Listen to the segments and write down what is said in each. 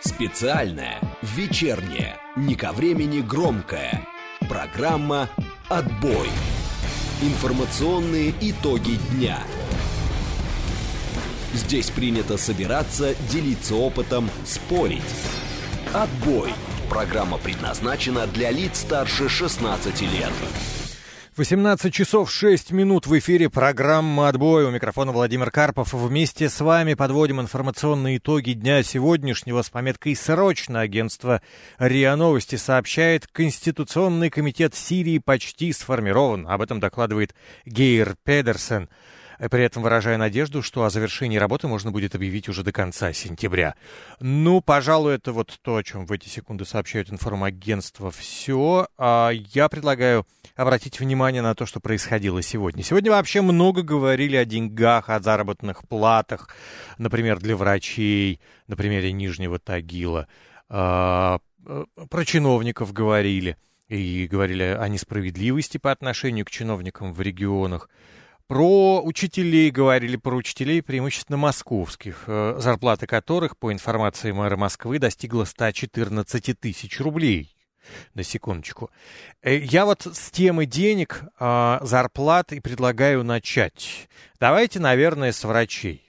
Специальная, вечерняя, не ко времени громкая. Программа «Отбой». Информационные итоги дня. Здесь принято собираться, делиться опытом, спорить. «Отбой». Программа предназначена для лиц старше 16 лет. 18 часов 6 минут в эфире программа «Отбой». У микрофона Владимир Карпов. Вместе с вами подводим информационные итоги дня сегодняшнего с пометкой «Срочно». Агентство РИА Новости сообщает, Конституционный комитет Сирии почти сформирован. Об этом докладывает Гейр Педерсен, при этом выражая надежду, что о завершении работы можно будет объявить уже до конца сентября. Ну, пожалуй, это вот то, о чем в эти секунды сообщают информагентства. Все. Я предлагаю обратить внимание на то, что происходило сегодня. Сегодня вообще много говорили о деньгах, о заработных платах, например, для врачей, на примере Нижнего Тагила. Про чиновников говорили, и говорили о несправедливости по отношению к чиновникам в регионах. Про учителей говорили, про учителей преимущественно московских, зарплаты которых, по информации мэра Москвы, достигла 114 тысяч рублей. На секундочку. Я вот с темы денег, зарплат и предлагаю начать. Давайте, наверное, с врачей.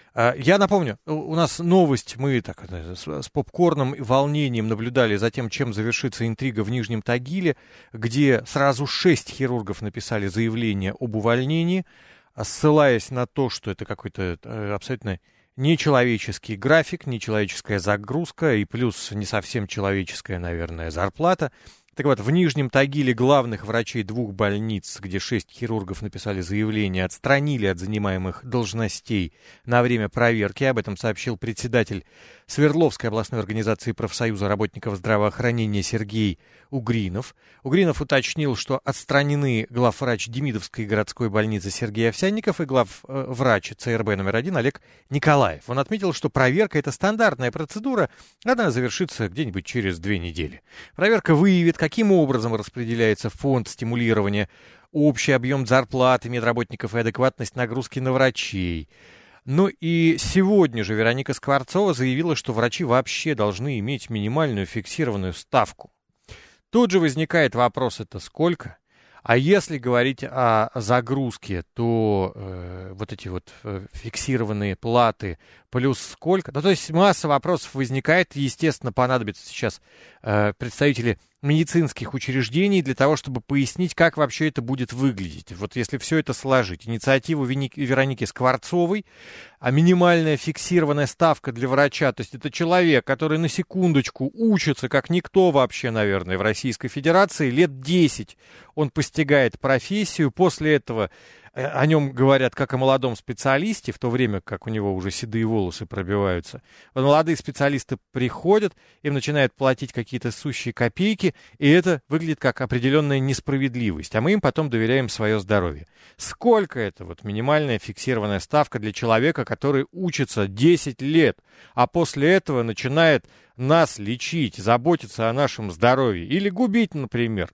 Я напомню, у нас новость, мы так с попкорном и волнением наблюдали за тем, чем завершится интрига в Нижнем Тагиле, где сразу 6 хирургов написали заявление об увольнении, ссылаясь на то, что это какой-то абсолютно нечеловеческий график, нечеловеческая загрузка и плюс не совсем человеческая, наверное, зарплата. Так вот, в Нижнем Тагиле главных врачей 2 больниц, где 6 хирургов написали заявление, отстранили от занимаемых должностей на время проверки. Об этом сообщил председатель Свердловской областной организации профсоюза работников здравоохранения Сергей Угринов. Угринов уточнил, что отстранены главврач Демидовской городской больницы Сергей Овсянников и главврач ЦРБ номер 1 Олег Николаев. Он отметил, что проверка — это стандартная процедура, она завершится где-нибудь через 2 недели. Проверка выявит, каким образом распределяется фонд стимулирования, общий объем зарплаты медработников и адекватность нагрузки на врачей. Ну и сегодня же Вероника Скворцова заявила, что врачи вообще должны иметь минимальную фиксированную ставку. Тут же возникает вопрос, это сколько? А если говорить о загрузке, то вот эти вот фиксированные платы плюс сколько? Ну, то есть масса вопросов возникает. Естественно, понадобятся сейчас представители медицинских учреждений для того, чтобы пояснить, как вообще это будет выглядеть. Вот если все это сложить. Инициативу Вероники Скворцовой, а минимальная фиксированная ставка для врача, то есть это человек, который на секундочку учится, как никто вообще, наверное, в Российской Федерации, лет 10 он постигает профессию, после этого о нем говорят как о молодом специалисте, в то время как у него уже седые волосы пробиваются. Вот молодые специалисты приходят, им начинают платить какие-то сущие копейки, и это выглядит как определенная несправедливость. А мы им потом доверяем свое здоровье. Сколько это вот минимальная фиксированная ставка для человека, который учится 10 лет, а после этого начинает нас лечить, заботиться о нашем здоровье или губить, например.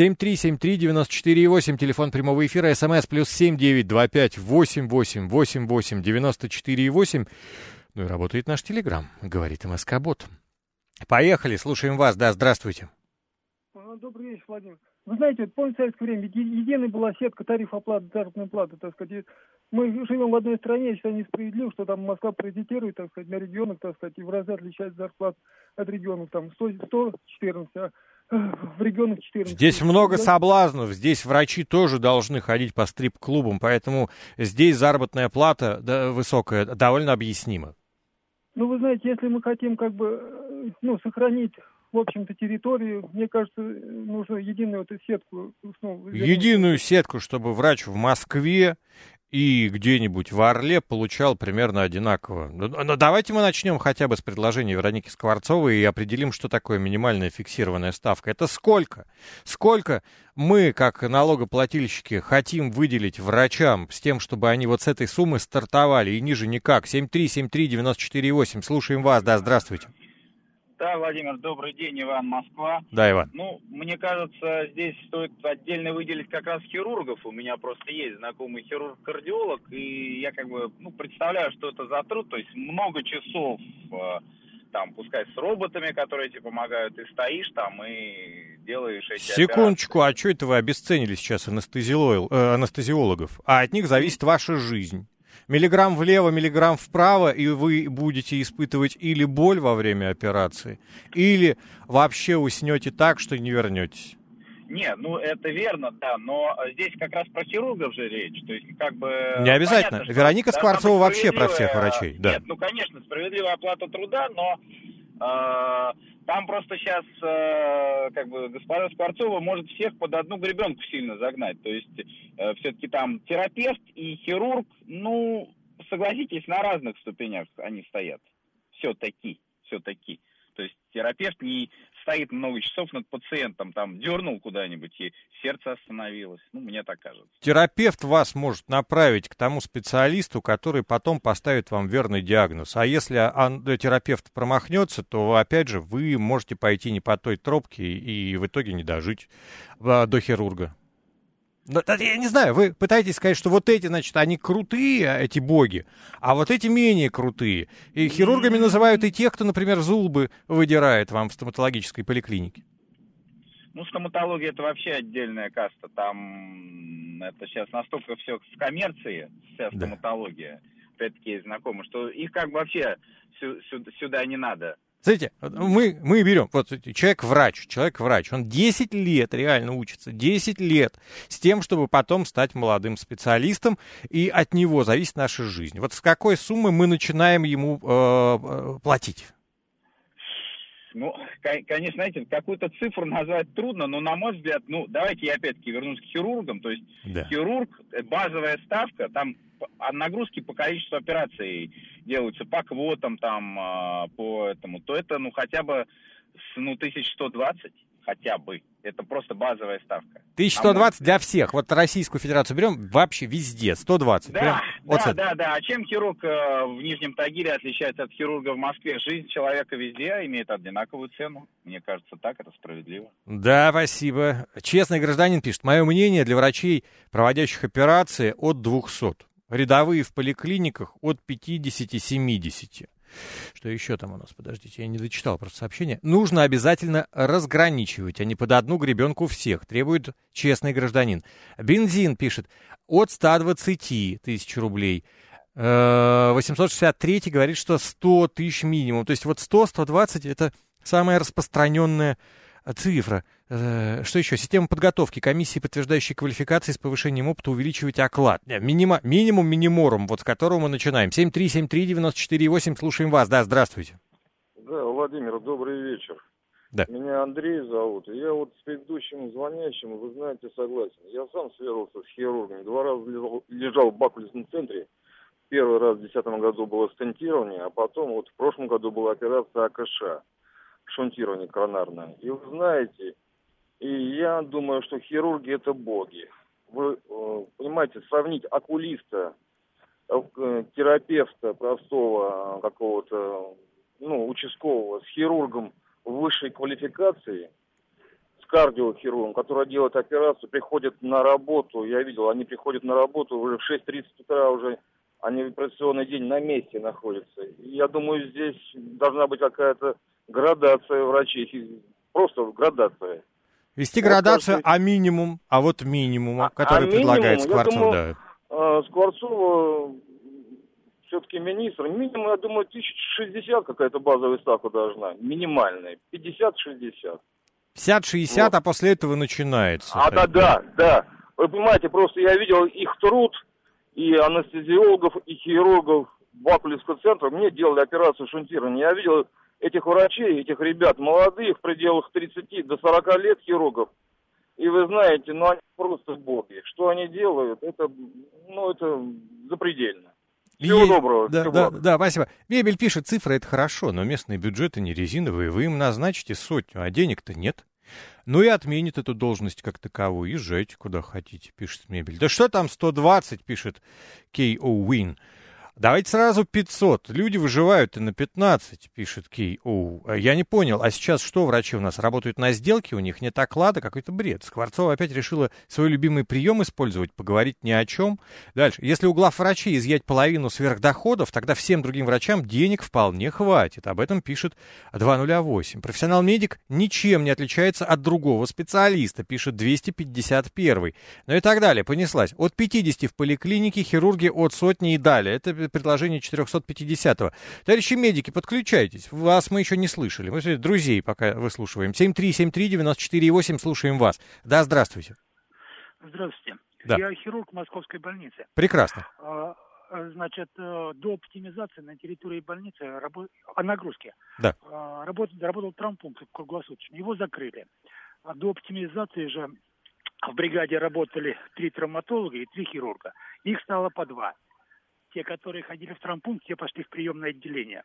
7373948, телефон прямого эфира, СМС +7 925 88 88 94,8. Ну и работает наш Телеграм, говорит МСК-бот. Поехали, слушаем вас. Да, здравствуйте. Добрый вечер, Владимир. Вы знаете, помните, в советское время единая была сетка тариф оплаты, заработной платы, так сказать. Мы живем в одной стране, я считаю несправедливо, что там Москва приоритетирует, так сказать, на регионах, так сказать, и в разы отличает зарплат от регионов, там 114, а в регионах 14. Здесь много соблазнов, здесь врачи тоже должны ходить по стрип-клубам, поэтому здесь заработная плата высокая, довольно объяснима. Ну, вы знаете, если мы хотим как бы, сохранить, в общем-то, территорию, мне кажется, нужно единую эту сетку. Единую сетку, чтобы врач в Москве и где-нибудь в Орле получал примерно одинаково. Но давайте мы начнем хотя бы с предложения Вероники Скворцовой и определим, что такое минимальная фиксированная ставка. Это сколько? Сколько мы, как налогоплательщики, хотим выделить врачам с тем, чтобы они вот с этой суммы стартовали, и ниже никак? 7373948. Слушаем вас. Да, здравствуйте. Да, Владимир, добрый день, Иван, Москва. Да, Иван. Ну, мне кажется, здесь стоит отдельно выделить как раз хирургов. У меня просто есть знакомый хирург-кардиолог, и я представляю, что это за труд, то есть много часов там, пускай с роботами, которые тебе помогают, ты стоишь там и делаешь эти Секундочку, операции. а что это вы обесценили сейчас анестезиологов? А от них зависит ваша жизнь. Миллиграмм влево, миллиграмм вправо, и вы будете испытывать или боль во время операции, или вообще уснете так, что не вернетесь. Нет, ну это верно, да, но здесь как раз про хирургов же речь, то есть как бы... Не обязательно. Понятно, Вероника должна быть Скворцова вообще про всех справедливая- врачей. Да. Нет, ну конечно, справедливая оплата труда, но там просто сейчас как бы госпожа Скворцова может всех под одну гребенку сильно загнать, то есть все-таки там терапевт и хирург, ну, согласитесь, на разных ступенях они стоят, все-таки. То есть терапевт не стоит много часов над пациентом, там, дернул куда-нибудь, и сердце остановилось. Ну, мне так кажется. Терапевт вас может направить к тому специалисту, который потом поставит вам верный диагноз. А если терапевт промахнется, то, опять же, вы можете пойти не по той тропке и в итоге не дожить до хирурга. Я не знаю, вы пытаетесь сказать, что вот эти, значит, они крутые, эти боги, а вот эти менее крутые. И хирургами называют и тех, кто, например, зубы выдирает вам в стоматологической поликлинике. Ну, стоматология — это вообще отдельная каста. Там это сейчас настолько все с коммерцией, вся стоматология. Опять-таки, знакомы, что их как бы вообще сюда не надо. Смотрите, мы берем, вот человек-врач, он 10 лет реально учится, 10 лет, с тем, чтобы потом стать молодым специалистом, и от него зависит наша жизнь. Вот с какой суммы мы начинаем ему платить? Ну, конечно, знаете, какую-то цифру назвать трудно, но, на мой взгляд, ну, давайте я опять-таки вернусь к хирургам, то есть хирург, базовая ставка, там нагрузки по количеству операций делаются по квотам, там, по этому, то это, ну, хотя бы, 1120, хотя бы. Это просто базовая ставка. 1120 для всех. Вот Российскую Федерацию берем вообще везде. 120. Да. А чем хирург в Нижнем Тагиле отличается от хирурга в Москве? Жизнь человека везде имеет одинаковую цену. Мне кажется, так это справедливо. Да, спасибо. Честный гражданин пишет. Мое мнение, для врачей, проводящих операции, от 200. Рядовые в поликлиниках от 50-70. Что еще там у нас? Подождите, я не дочитал просто сообщение. Нужно обязательно разграничивать, а не под одну гребенку всех, требует честный гражданин. Бензин пишет от 120 тысяч рублей. 863 говорит, что 100 тысяч минимум. То есть вот 100-120 это самая распространенная цифра. Что еще? Система подготовки. Комиссии, подтверждающие квалификации с повышением опыта, увеличивать оклад. Минимум миниморум, вот с которого мы начинаем. 7373948, слушаем вас. Да, здравствуйте. Да, Владимир, добрый вечер. Да. Меня Андрей зовут. Я вот с предыдущим звонящим, вы знаете, согласен. Я сам связался с хирургами. 2 раза лежал в Бакулисном центре. Первый раз в 2010 году было стентирование, а потом вот в прошлом году была операция АКШ. Шунтирование коронарное. И вы знаете, и я думаю, что хирурги это боги. Вы понимаете, сравнить окулиста, терапевта простого какого-то, участкового с хирургом высшей квалификации, с кардиохирургом, который делает операцию, приходит на работу, я видел, они приходят на работу уже в 6:30 утра, уже они в операционный день на месте находятся. И я думаю, здесь должна быть какая-то градация врачей, просто градация. Вести градацию, а минимум, минимум, который предлагает Скворцов, да. Скворцова все-таки министр. Минимум, я думаю, 1060 какая-то базовая ставка должна, минимальная, 50-60. 50-60, вот. А после этого начинается. Да. Вы понимаете, просто я видел их труд, и анестезиологов, и хирургов Бакулисского центра. Мне делали операцию шунтирования. Я видел этих врачей, этих ребят молодых, в пределах 30 до 40 лет хирургов. И вы знаете, они просто боги. Что они делают, это запредельно. Всего доброго. Да, спасибо. Мебель пишет, цифры это хорошо, но местные бюджеты не резиновые. Вы им назначите 100, а денег-то нет. Ну и отменит эту должность как таковую. Езжайте куда хотите, пишет Мебель. Да что там 120, пишет K.O. Win. Давайте сразу 500. Люди выживают и на 15, пишет Кей. Я не понял, а сейчас что врачи у нас работают на сделке? У них нет оклада? Какой-то бред. Скворцова опять решила свой любимый прием использовать, поговорить ни о чем. Дальше. Если у главврачей изъять половину сверхдоходов, тогда всем другим врачам денег вполне хватит. Об этом пишет 208. Профессионал-медик ничем не отличается от другого специалиста, пишет 251. Ну и так далее. Понеслась. От 50 в поликлинике, хирурги от сотни и далее. Это предложение 450-го. Товарищи медики, подключайтесь. Вас мы еще не слышали. Мы друзей пока выслушиваем. 7373948, слушаем вас. Да, здравствуйте. Здравствуйте. Да. Я хирург Московской больницы. Прекрасно. Значит, до оптимизации на территории больницы о нагрузке Да. работал травмпункт круглосуточно. Его закрыли. А до оптимизации же в бригаде работали 3 травматолога и 3 хирурга. Их стало по 2. Те, которые ходили в травмпункт, те пошли в приемное отделение.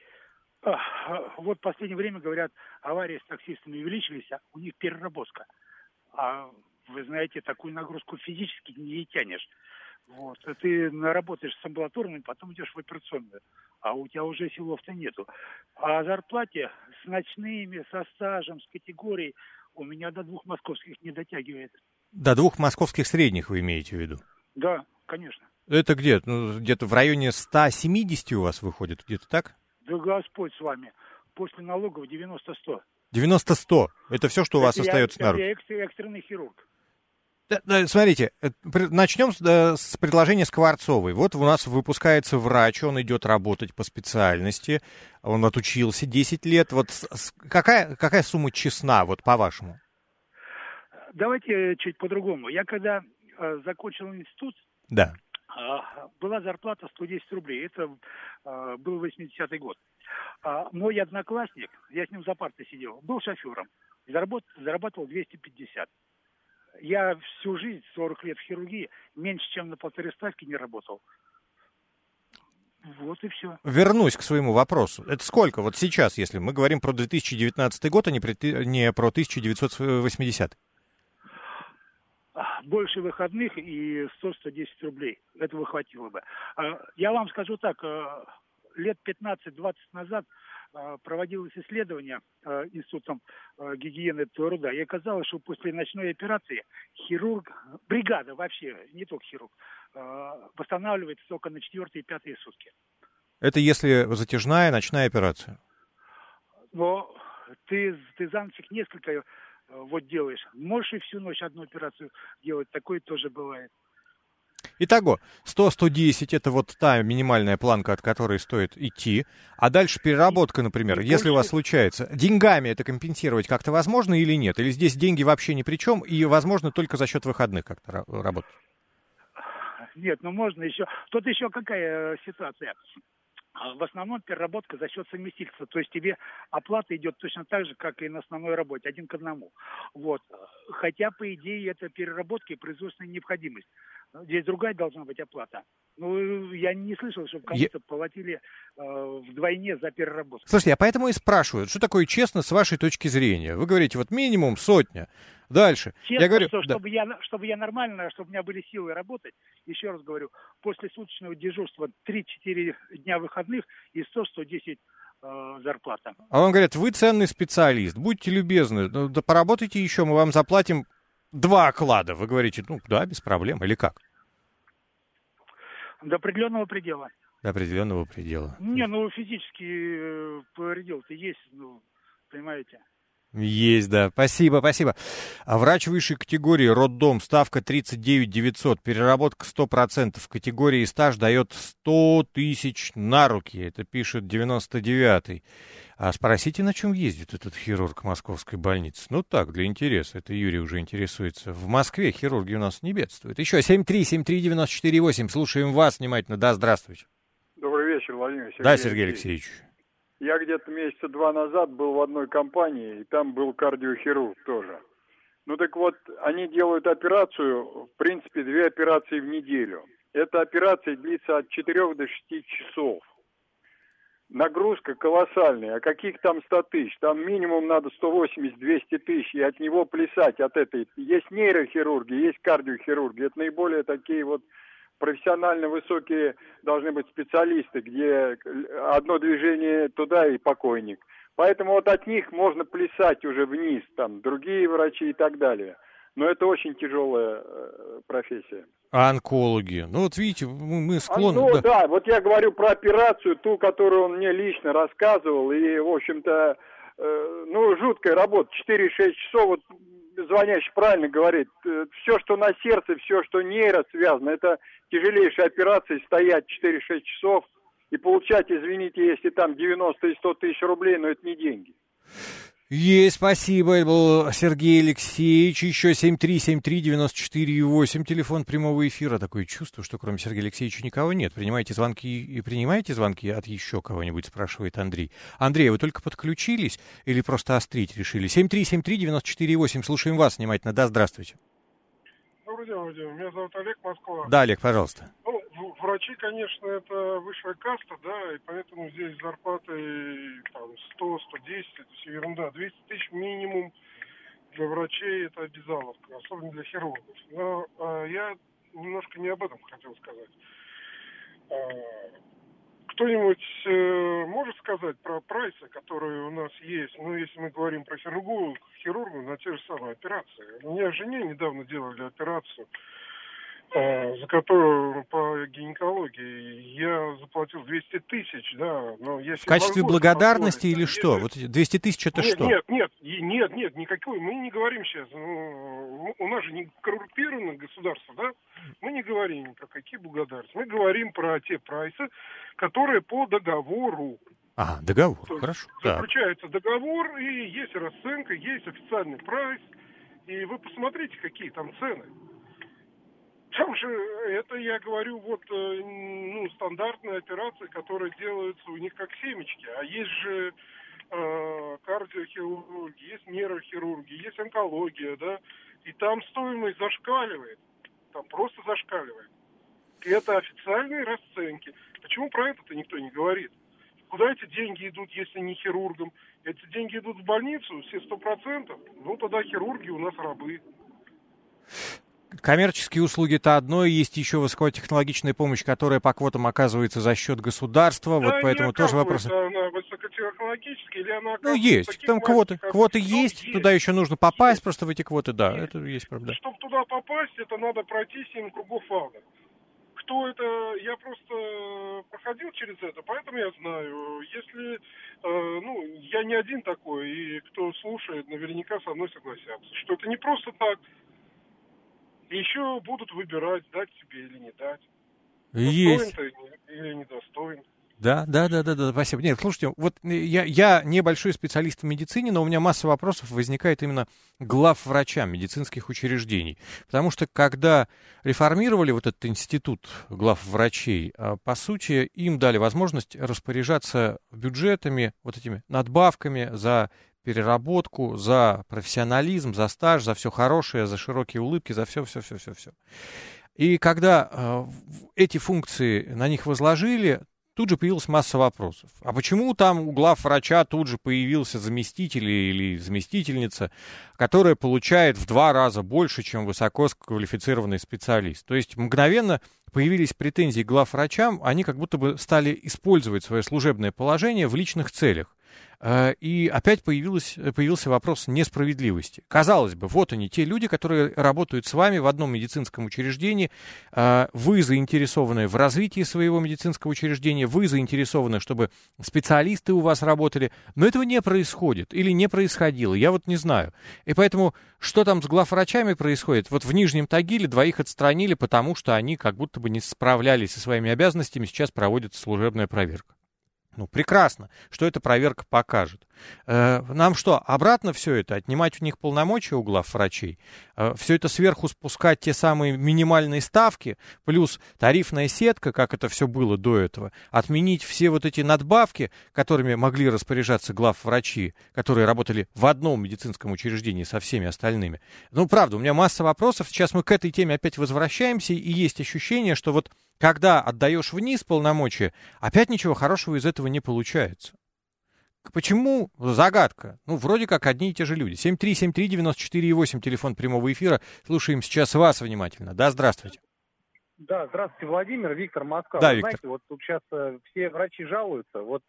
Вот в последнее время, говорят, аварии с таксистами увеличились, а у них переработка. А вы знаете, такую нагрузку физически не тянешь. Вот. Ты работаешь с амбулаторными, потом идешь в операционную. А у тебя уже силов-то нету. А о зарплате с ночными, со стажем, с категорией у меня до 2 московских не дотягивает. До 2 московских средних вы имеете в виду? Да, конечно. Это где? Ну, где-то в районе 170 у вас выходит? Где-то так? Да Господь с вами. После налогов 90-100. 90-100. Это все, что у вас остается на руки? Я экстренный хирург. Смотрите, начнем с предложения Скворцовой. Вот у нас выпускается врач, он идет работать по специальности, он отучился 10 лет. Вот какая сумма честна, вот по-вашему? Давайте чуть по-другому. Я когда закончил институт, да, была зарплата 110 рублей. Это был 80-й год. Мой одноклассник, я с ним за партой сидел, был шофером. Зарабатывал 250. Я всю жизнь, 40 лет в хирургии, меньше, чем на 1,5 ставки не работал. Вот и все. Вернусь к своему вопросу. Это сколько вот сейчас, если мы говорим про 2019 год, а не про 1980? Больше выходных и 100-110 рублей. Этого хватило бы. Я вам скажу так, лет 15-20 назад проводилось исследование Институтом гигиены труда, и оказалось, что после ночной операции хирург, бригада вообще, не только хирург, восстанавливается только на 4-е и 5-е сутки. Это если затяжная ночная операция? Но ты за ночь их несколько делаешь. Можешь и всю ночь одну операцию делать, такое тоже бывает. Итого, 100-110 это вот та минимальная планка, от которой стоит идти. А дальше переработка, например, если у вас случается. Деньгами это компенсировать как-то возможно или нет? Или здесь деньги вообще ни при чем и возможно только за счет выходных как-то работать? Нет, можно еще. Тут еще какая ситуация? В основном переработка за счет совместительства. То есть тебе оплата идет точно так же, как и на основной работе, 1 к 1. Вот. Хотя, по идее, это переработка и производственная необходимость. Здесь другая должна быть оплата. Ну, я не слышал, чтобы кому-то платили вдвойне за переработку. Слушайте, я поэтому и спрашиваю, что такое честно с вашей точки зрения? Вы говорите, вот минимум 100. Дальше. Честно, я говорю, что, чтобы я нормально, чтобы у меня были силы работать, еще раз говорю, после суточного дежурства 3-4 дня выходных и 100-110 зарплата. А вам говорят, вы ценный специалист, будьте любезны, да поработайте еще, мы вам заплатим 2 оклада. Вы говорите, да, без проблем, или как? До определенного предела. До определенного предела. Не, физически предел-то есть, понимаете. Есть, да. Спасибо. А врач высшей категории, роддом, ставка 39 900, переработка 100%, категории стаж дает 100 тысяч на руки, это пишет 99-й. А спросите, на чем ездит этот хирург Московской больницы? Так, для интереса, это Юрий уже интересуется. В Москве хирурги у нас не бедствуют. Еще 7373948, слушаем вас внимательно. Да, здравствуйте. Добрый вечер, Владимир Сергеевич. Да, Сергей Алексеевич. Я где-то месяца 2 назад был в одной компании, и там был кардиохирург тоже. Так вот, они делают операцию, в принципе, 2 операции в неделю. Эта операция длится от 4 до 6 часов. Нагрузка колоссальная. А каких там 100 тысяч? Там минимум надо 180-200 тысяч, и от него плясать, от этой. Есть нейрохирурги, есть кардиохирурги. Это наиболее такие профессионально высокие должны быть специалисты, где одно движение туда и покойник. Поэтому вот от них можно плясать уже вниз, там, другие врачи и так далее. Но это очень тяжелая профессия. А онкологи? Ну, вот видите, мы склонны... Да, вот я говорю про операцию, ту, которую он мне лично рассказывал, и, в общем-то, жуткая работа, 4-6 часов, вот звонящий правильно говорит, все, что на сердце, все, что нейро связано, это тяжелейшая операция, стоять 4-6 часов и получать, извините, если там 90 и 100 тысяч рублей, но это не деньги. Есть, спасибо. Это был Сергей Алексеевич. Еще 7373948, телефон прямого эфира. Такое чувство, что кроме Сергея Алексеевича никого нет. Принимаете звонки от еще кого-нибудь, спрашивает Андрей. Андрей, вы только подключились или просто острить решили? 7373948, слушаем вас внимательно. Да, здравствуйте. Добрый день, Владимир. Меня зовут Олег, Москва. Да, Олег, пожалуйста. Врачи, конечно, это высшая каста, да, и поэтому здесь зарплаты там 100, 110, это все ерунда. 200 тысяч минимум для врачей это обязаловка, особенно для хирургов. Но я немножко не об этом хотел сказать. Кто-нибудь может сказать про прайсы, которые у нас есть? Ну, если мы говорим про хирургу на те же самые операции. У меня жене недавно делали операцию, за которую по гинекологии я заплатил 200 тысяч, да. Но я в качестве благодарности или что? Вот 200 тысяч это что? Нет, никакой. Мы не говорим сейчас. У нас же не коррумпированное государство, да? Мы не говорим про какие благодарности. Мы говорим про те прайсы, которые по договору. Договор, хорошо. Заключается договор, и есть расценка, есть официальный прайс. И вы посмотрите, какие там цены. Там же, это я говорю, стандартные операции, которые делаются у них как семечки. А есть же кардиохирурги, есть нейрохирурги, есть онкология, да. И там стоимость зашкаливает. Там просто зашкаливает. И это официальные расценки. Почему про это-то никто не говорит? Куда эти деньги идут, если не хирургам? Эти деньги идут в больницу, все 100%. Ну, тогда хирурги у нас рабы. Коммерческие услуги — это одно, и есть еще высокотехнологичная помощь, которая по квотам оказывается за счет государства, да, поэтому тоже вопрос. Она высокотехнологическая или она есть, там квоты есть, туда еще нужно попасть просто в эти квоты, да, это есть проблема. Чтобы туда попасть, это надо пройти 7 кругов ада. Кто это, я просто проходил через это, поэтому я знаю. Если, я не один такой, и кто слушает, наверняка со мной согласятся, что это не просто так. Еще будут выбирать, дать тебе или не дать. Есть. Достоин ты или недостоин. Да, спасибо. Нет, слушайте, вот я небольшой специалист в медицине, но у меня масса вопросов возникает именно к главврачам медицинских учреждений. Потому что когда реформировали вот этот институт главврачей, по сути, им дали возможность распоряжаться бюджетами, вот этими надбавками за переработку, за профессионализм, за стаж, за все хорошее, за широкие улыбки, за все. И когда эти функции на них возложили, тут же появилась масса вопросов. А почему там у главврача тут же появился заместитель или заместительница, которая получает в 2 раза больше, чем высококвалифицированный специалист? То есть мгновенно появились претензии к главврачам, они как будто бы стали использовать свое служебное положение в личных целях. И опять появился вопрос несправедливости. Казалось бы, вот они, те люди, которые работают с вами в одном медицинском учреждении, вы заинтересованы в развитии своего медицинского учреждения, вы заинтересованы, чтобы специалисты у вас работали, но этого не происходит или не происходило, я вот не знаю. И поэтому, что там с главврачами происходит? Вот в Нижнем Тагиле 2 отстранили, потому что они как будто бы не справлялись со своими обязанностями, сейчас проводится служебная проверка. Прекрасно, что эта проверка покажет. Нам что, обратно все это, отнимать у них полномочия у главврачей? Все это сверху спускать те самые минимальные ставки, плюс тарифная сетка, как это все было до этого, отменить все вот эти надбавки, которыми могли распоряжаться главврачи, которые работали в одном медицинском учреждении со всеми остальными. Правда, у меня масса вопросов, сейчас мы к этой теме опять возвращаемся, и есть ощущение, что вот когда отдаешь вниз полномочия, опять ничего хорошего из этого не получается. Почему? Загадка. Вроде как одни и те же люди. 7373948, телефон прямого эфира. Слушаем сейчас вас внимательно. Да, здравствуйте. Да, здравствуйте, Владимир, Виктор, Москва. Да, Вы Виктор. знаете, вот тут сейчас все врачи жалуются. Вот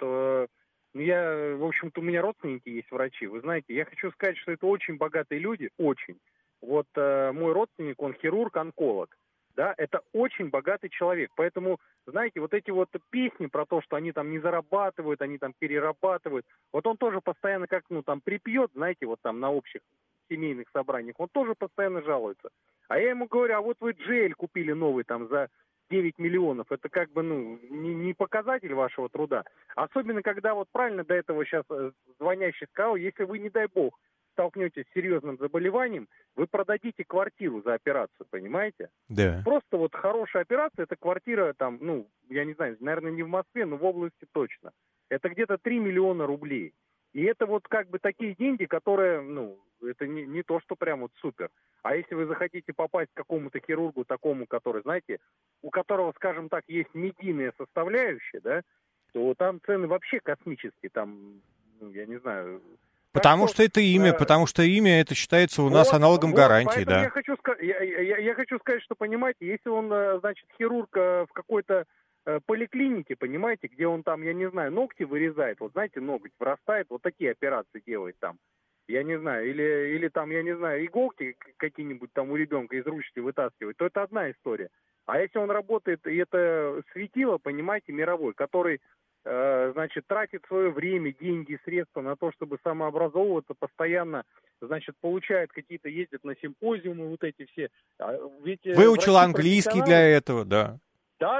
я, в общем-то, у меня родственники есть врачи. Вы знаете, я хочу сказать, что это очень богатые люди, очень. Вот мой родственник, он хирург-онколог. Да, это очень богатый человек. Поэтому, знаете, вот эти вот песни про то, что они там не зарабатывают, они там перерабатывают, вот он тоже постоянно как, там припьет, знаете, вот там на общих семейных собраниях, он тоже постоянно жалуется. А я ему говорю, а вот вы GL купили новый там за 9 миллионов, это как бы, не показатель вашего труда. Особенно, когда вот правильно до этого сейчас звонящий сказал, если вы, не дай бог, столкнетесь с серьезным заболеванием, вы продадите квартиру за операцию, понимаете? Да. Просто вот хорошая операция, это квартира там, я не знаю, наверное, не в Москве, но в области точно. Это где-то 3 миллиона рублей. И это вот как бы такие деньги, которые, это не то, что прям вот супер. А если вы захотите попасть к какому-то хирургу такому, который, знаете, у которого, скажем так, есть медийная составляющая, да, то там цены вообще космические, там, я не знаю... Потому что это имя, потому что имя это считается у нас аналогом гарантии, да. Я хочу сказать, что, понимаете, если он, значит, хирург в какой-то поликлинике, понимаете, где он там, я не знаю, ногти вырезает, вот знаете, ноготь вырастает, вот такие операции делает там, я не знаю, или там, я не знаю, иголки какие-нибудь там у ребенка из ручки вытаскивает, то это одна история. А если он работает, и это светило, понимаете, мировой, который... значит, тратит свое время, деньги, средства на то, чтобы самообразовываться, постоянно, значит, получает какие-то, ездит на симпозиумы, вот эти все. Ведь выучил английский для этого, да. Да.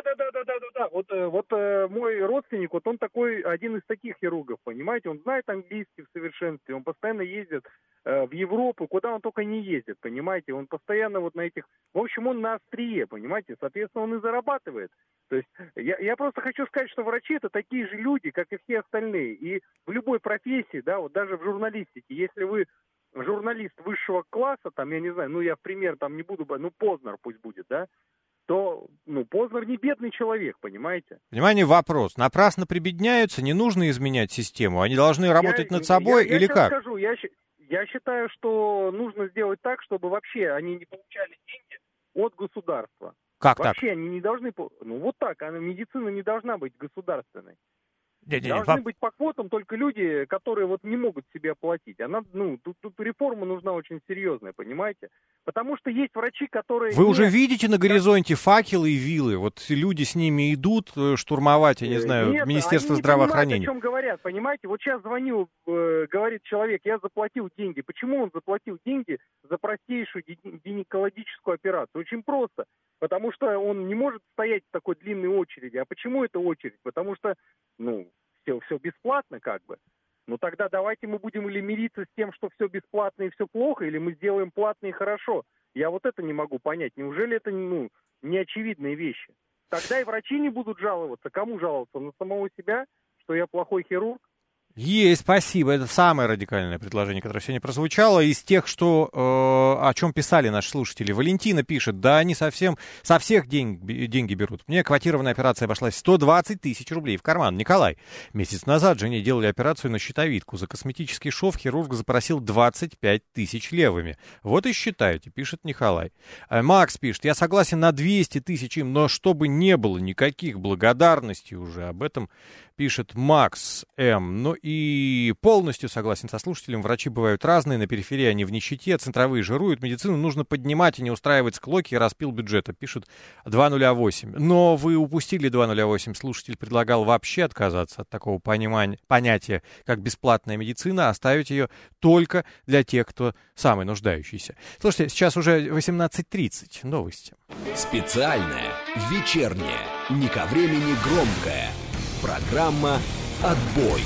Вот мой родственник, вот он такой, один из таких хирургов, понимаете, он знает английский в совершенстве, он постоянно ездит в Европу, куда он только не ездит, понимаете, он постоянно вот на этих, в общем, он на острие, понимаете, соответственно, он и зарабатывает. То есть я просто хочу сказать, что врачи это такие же люди, как и все остальные, и в любой профессии, да, вот даже в журналистике, если вы журналист высшего класса, там, я не знаю, я в пример там не буду, Познер пусть будет, да, то, Познер не бедный человек, понимаете? Внимание, вопрос. Напрасно прибедняются, не нужно изменять систему, они должны работать над собой или как? Скажу, я считаю, что нужно сделать так, чтобы вообще они не получали деньги от государства. Как вообще так? Они не должны... вот так, медицина не должна быть государственной. Не, должны быть по квотам только люди, которые вот не могут себе оплатить. Тут реформа нужна очень серьезная, понимаете? Потому что есть врачи, которые... Вы уже видите на горизонте факелы и вилы? Вот люди с ними идут штурмовать, я не знаю, Министерство здравоохранения. Нет, они не понимают, о чем говорят, понимаете? Вот сейчас звоню, говорит человек, я заплатил деньги. Почему он заплатил деньги за простейшую гинекологическую операцию? Очень просто. Потому что он не может стоять в такой длинной очереди. А почему это очередь? Потому что, все бесплатно как бы. Тогда давайте мы будем или мириться с тем, что все бесплатно и все плохо, или мы сделаем платно и хорошо. Я вот это не могу понять. Неужели это, неочевидные вещи? Тогда и врачи не будут жаловаться. Кому жаловаться? На самого себя, что я плохой хирург? Есть, спасибо. Это самое радикальное предложение, которое сегодня прозвучало. Из тех, о чем писали наши слушатели. Валентина пишет, да они со всех деньги берут. Мне квотированная операция обошлась 120 тысяч рублей в карман. Николай, месяц назад жене делали операцию на щитовидку. За косметический шов хирург запросил 25 тысяч левыми. Вот и считайте, пишет Николай. Макс пишет, я согласен на 200 тысяч им, но чтобы не было никаких благодарностей уже. Об этом пишет Макс М. И полностью согласен со слушателем. Врачи бывают разные, на периферии они в нищете, центровые жируют. Медицину нужно поднимать и не устраивать склоки и распил бюджета, пишет 2008. Но вы упустили 2008. Слушатель предлагал вообще отказаться от такого понятия, как бесплатная медицина, оставить ее только для тех, кто самый нуждающийся. Слушайте, сейчас уже 18:30. Новости. Специальная, вечерняя, не ко времени громкая. Программа «Отбой».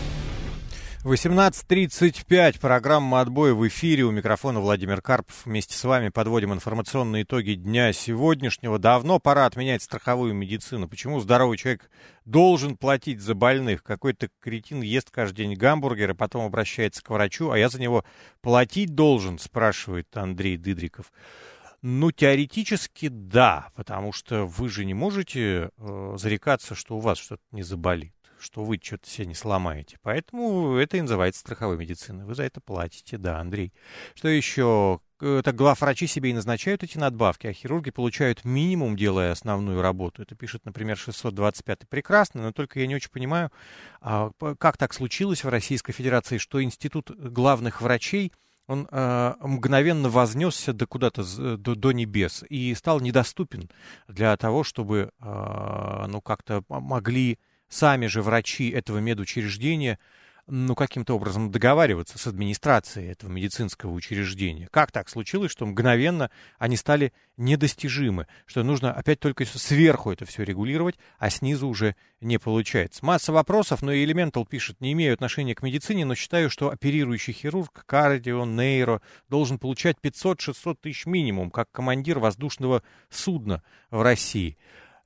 18:35. Программа «Отбой» в эфире. У микрофона Владимир Карпов. Вместе с вами подводим информационные итоги дня сегодняшнего. Давно пора отменять страховую медицину. Почему здоровый человек должен платить за больных? Какой-то кретин ест каждый день гамбургеры, потом обращается к врачу, а я за него платить должен, спрашивает Андрей Дыдриков. Теоретически да, потому что вы же не можете зарекаться, что у вас что-то не заболит, что вы что-то себе не сломаете. Поэтому это и называется страховой медициной. Вы за это платите, да, Андрей. Что еще? так главврачи себе и назначают эти надбавки, а хирурги получают минимум, делая основную работу. Это пишет, например, 625-й. Прекрасно, но только я не очень понимаю, как так случилось в Российской Федерации, что институт главных врачей, он мгновенно вознесся до небес и стал недоступен для того, чтобы как-то могли сами же врачи этого медучреждения каким-то образом договариваться с администрацией этого медицинского учреждения. Как так случилось, что мгновенно они стали недостижимы, что нужно опять только сверху это все регулировать, а снизу уже не получается. Масса вопросов, но и Elemental пишет, не имею отношения к медицине, но считаю, что оперирующий хирург, кардио, нейро должен получать 500-600 тысяч минимум, как командир воздушного судна в России.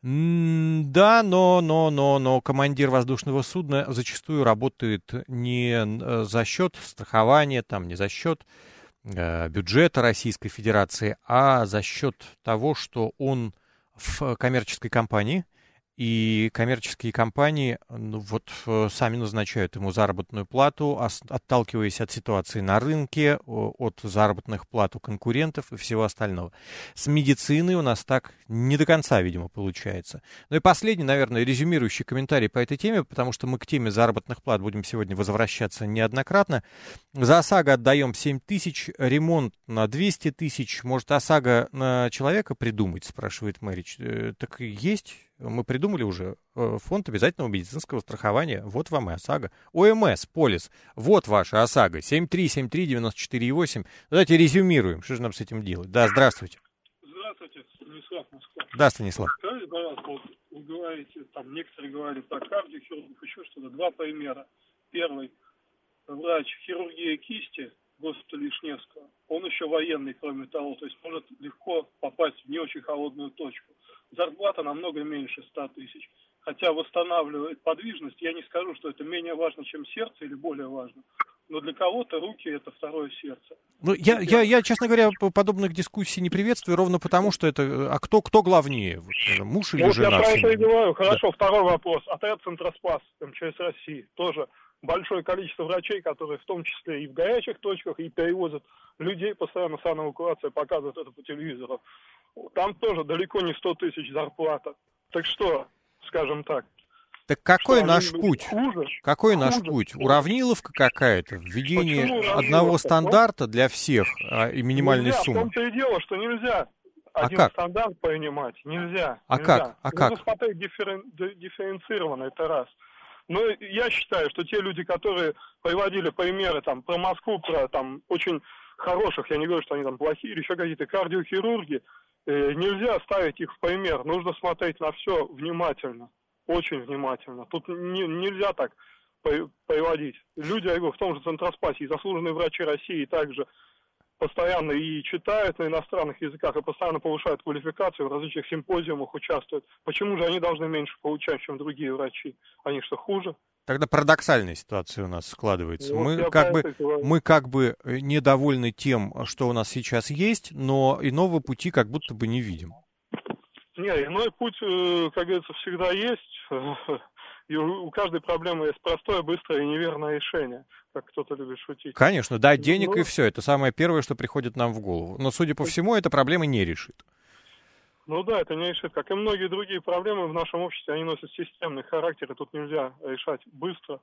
Да, но командир воздушного судна зачастую работает не за счет страхования, не за счет бюджета Российской Федерации, а за счет того, что он в коммерческой компании, и коммерческие компании сами назначают ему заработную плату, отталкиваясь от ситуации на рынке, от заработных плат у конкурентов и всего остального. С медициной у нас так не до конца, видимо, получается. Ну и последний, наверное, резюмирующий комментарий по этой теме, потому что мы к теме заработных плат будем сегодня возвращаться неоднократно. За ОСАГО отдаем 7 тысяч, ремонт на 200 тысяч. Может, ОСАГО на человека придумать, спрашивает Мэрич. Так и есть. Мы придумали уже фонд обязательного медицинского страхования. Вот вам и ОСАГО. ОМС, полис. Вот ваша ОСАГО. 7373-94-8. Давайте резюмируем. Что же нам с этим делать? Да, здравствуйте. Здравствуйте, Станислав, Москва. Да, Станислав. Скажите, пожалуйста, вы говорите, некоторые говорят про кардиохирургов, еще что-то. Два примера. Первый. Врач хирургии кисти госпиталя Вишневского. Он еще военный, кроме того. То есть может легко попасть в не очень холодную точку. Зарплата намного меньше 100 тысяч. Хотя восстанавливает подвижность, я не скажу, что это менее важно, чем сердце или более важно. Но для кого-то руки — это второе сердце. Ну, я, честно говоря, подобных дискуссий не приветствую, ровно потому, что это... А кто главнее? Муж или жена? Я про это и говорю. Хорошо, да. Второй вопрос. Отряд «Центроспас», МЧС России, тоже большое количество врачей, которые в том числе и в горячих точках, и перевозят людей постоянно, санэвакуация, показывают это по телевизору. Там тоже далеко не 100 тысяч зарплата. Так что, скажем так. Так какой наш путь? Какой наш путь? Уравниловка какая-то? Введение одного стандарта для всех и минимальной суммы? В том-то и дело, что нельзя один стандарт принимать. Нельзя. Как? Нужно смотреть дифференцированно, это раз. Но я считаю, что те люди, которые приводили примеры про Москву, про очень хороших, я не говорю, что они плохие, или еще какие-то кардиохирурги, нельзя ставить их в пример. Нужно смотреть на все внимательно. Очень внимательно. Тут нельзя так приводить. Люди, я говорю, в том же Центроспасе, и заслуженные врачи России также постоянно и читают на иностранных языках, и постоянно повышают квалификацию, в различных симпозиумах участвуют. Почему же они должны меньше получать, чем другие врачи? Они что, хуже? Тогда парадоксальная ситуация у нас складывается. Мы как бы недовольны тем, что у нас сейчас есть, но иного пути как будто бы не видим. Не, иной путь, как говорится, всегда есть. И у каждой проблемы есть простое, быстрое и неверное решение, как кто-то любит шутить. Конечно, дать денег и все. Это самое первое, что приходит нам в голову. Но, судя по всему, эта проблема не решит. Ну да, это не решит. Как и многие другие проблемы в нашем обществе, они носят системный характер, и тут нельзя решать быстро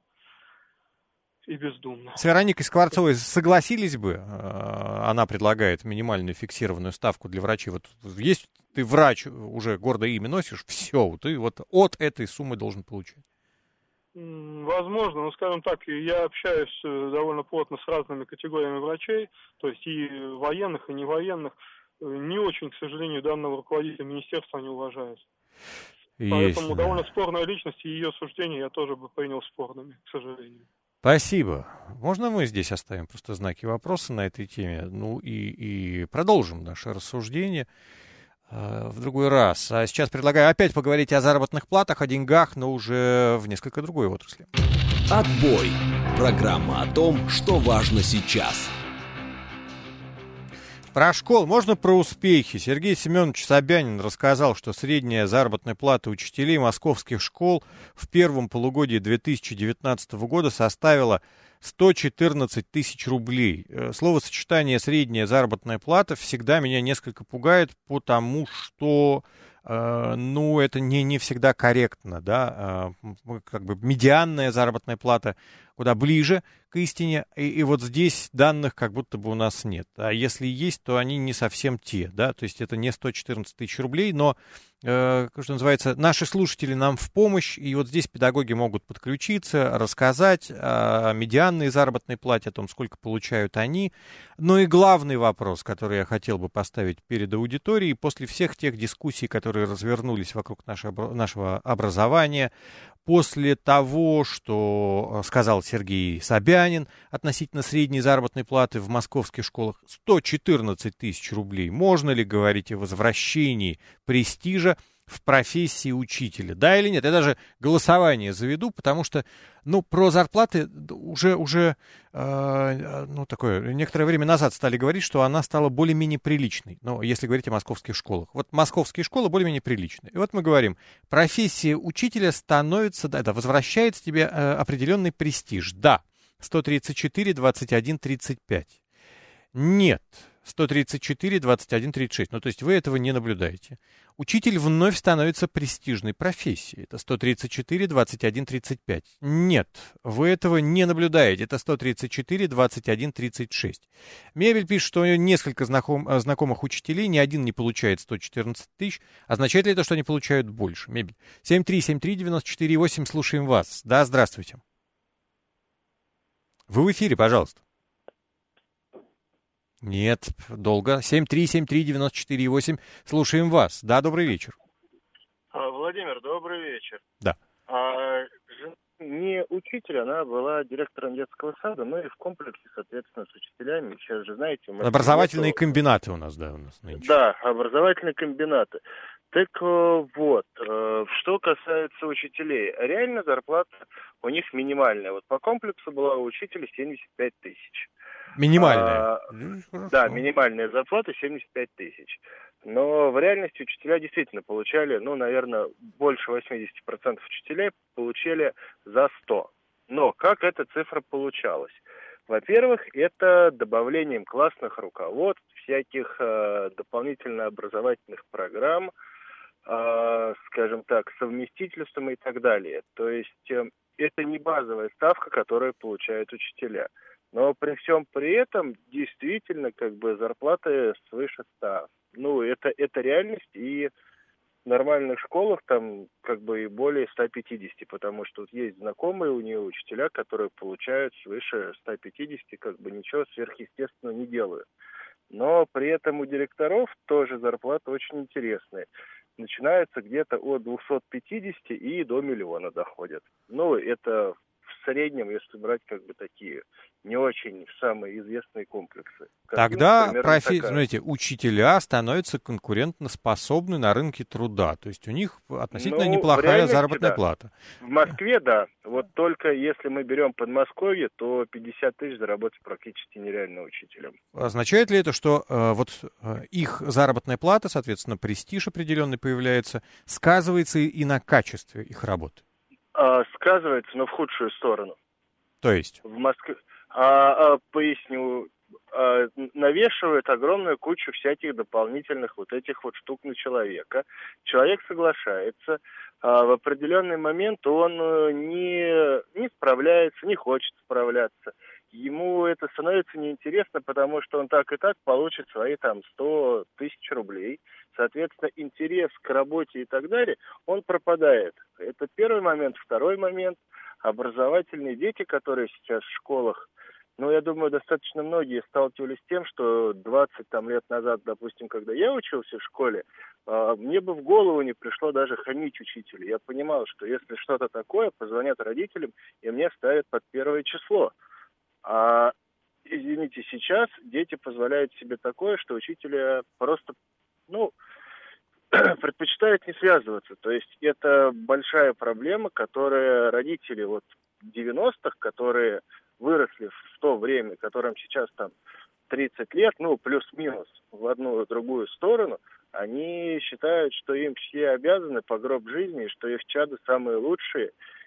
и бездумно. С Вероникой Скворцовой согласились бы? Она предлагает минимальную фиксированную ставку для врачей. Вот есть ты врач, уже гордое имя носишь, все, ты вот от этой суммы должен получать. Возможно, но, скажем так, я общаюсь довольно плотно с разными категориями врачей, то есть и военных, и невоенных. Не очень, к сожалению, данного руководителя министерства не уважают. Поэтому довольно спорная личность, и ее суждения я тоже бы принял спорными, к сожалению. Спасибо. Можно мы здесь оставим просто знаки вопроса на этой теме? Ну и продолжим наше рассуждение в другой раз. А сейчас предлагаю опять поговорить о заработных платах, о деньгах, но уже в несколько другой отрасли. Отбой. Программа о том, что важно сейчас. Про школ, можно про успехи. Сергей Семенович Собянин рассказал, что средняя заработная плата учителей московских школ в первом полугодии 2019 года составила 114 тысяч рублей. Словосочетание «средняя заработная плата» всегда меня несколько пугает, потому что, ну, это не всегда корректно, да, как бы медианная заработная плата куда ближе к истине, и вот здесь данных как будто бы у нас нет. А если есть, то они не совсем те, да, то есть это не 114 тысяч рублей, но, что называется, наши слушатели нам в помощь, и вот здесь педагоги могут подключиться, рассказать о медианной заработной плате, о том, сколько получают они. Но и главный вопрос, который я хотел бы поставить перед аудиторией, после всех тех дискуссий, которые развернулись вокруг нашего образования, после того, что сказал Сергей Собянин относительно средней заработной платы в московских школах 114 тысяч рублей, можно ли говорить о возвращении престижа в профессии учителя? Да или нет? Я даже голосование заведу, потому что, ну, про зарплаты уже такое, некоторое время назад стали говорить, что она стала более-менее приличной. Но если говорить о московских школах. Вот московские школы более-менее приличные. И вот мы говорим, профессия учителя становится, да, возвращает тебе определенный престиж. Да, 134, 21, 35. Нет, 134, 21, 36. Ну, то есть вы этого не наблюдаете. Учитель вновь становится престижной профессией. Это 134, 21, 35. Нет, вы этого не наблюдаете. Это 134, 21, 36. Мебель пишет, что у нее несколько знакомых учителей, ни один не получает 114 тысяч. Означает ли это, что они получают больше? Мебель. 7373948, слушаем вас. Да, здравствуйте. Вы в эфире, пожалуйста. Нет, долго. 7373948. Слушаем вас. Да, добрый вечер. Владимир, добрый вечер. Да. Не учитель, она была директором детского сада, но и в комплексе, соответственно, с учителями. Сейчас же, знаете... Образовательные комбинаты у нас, да, у нас нынче. Да, образовательные комбинаты. Так вот, что касается учителей. Реально зарплата у них минимальная. Вот по комплексу была у учителя 75 тысяч. Минимальная? Да, минимальная зарплата 75 тысяч. Но в реальности учителя действительно получали, ну, наверное, больше 80% учителей получали за 100. Но как эта цифра получалась? Во-первых, это добавлением классных руководств, всяких дополнительно образовательных программ, скажем так, совместительством и так далее. То есть это не базовая ставка, которую получают учителя. Но при всем при этом действительно как бы зарплаты свыше 100. Ну, это реальность, и в нормальных школах там как бы и более 150, потому что вот есть знакомые у нее учителя, которые получают свыше 150, как бы ничего сверхъестественного не делают. Но при этом у директоров тоже зарплаты очень интересные. Начинаются где-то от 250 и до 1 миллиона доходят. Ну, это в среднем, если брать как бы такие не очень самые известные комплексы. Тогда, знаете, учителя становятся конкурентоспособны на рынке труда. То есть у них относительно неплохая заработная плата. В Москве, да. Вот только если мы берем Подмосковье, то 50 тысяч заработать практически нереально учителям. Означает ли это, что их заработная плата, соответственно, престиж определенный появляется, сказывается и на качестве их работы? Сказывается, но в худшую сторону. То есть? В Москве, поясню, навешивают огромную кучу всяких дополнительных вот этих вот штук на человека. Человек соглашается, в определенный момент он не справляется, не хочет справляться. Ему это становится неинтересно, потому что он так и так получит свои там 100 тысяч рублей. Соответственно, интерес к работе и так далее, он пропадает. Это первый момент. Второй момент. Образовательные дети, которые сейчас в школах, ну, я думаю, достаточно многие сталкивались с тем, что 20 лет назад, допустим, когда я учился в школе, мне бы в голову не пришло даже хамить учителю. Я понимал, что если что-то такое, позвонят родителям, и мне ставят под 1 число. А, извините, сейчас дети позволяют себе такое, что учителя просто, предпочитают не связываться. То есть это большая проблема, которая родители вот 90-х, которые выросли в то время, которым сейчас там 30 лет, плюс-минус в одну и другую сторону, они считают, что им все обязаны по гроб жизни, что их чады самые лучшие,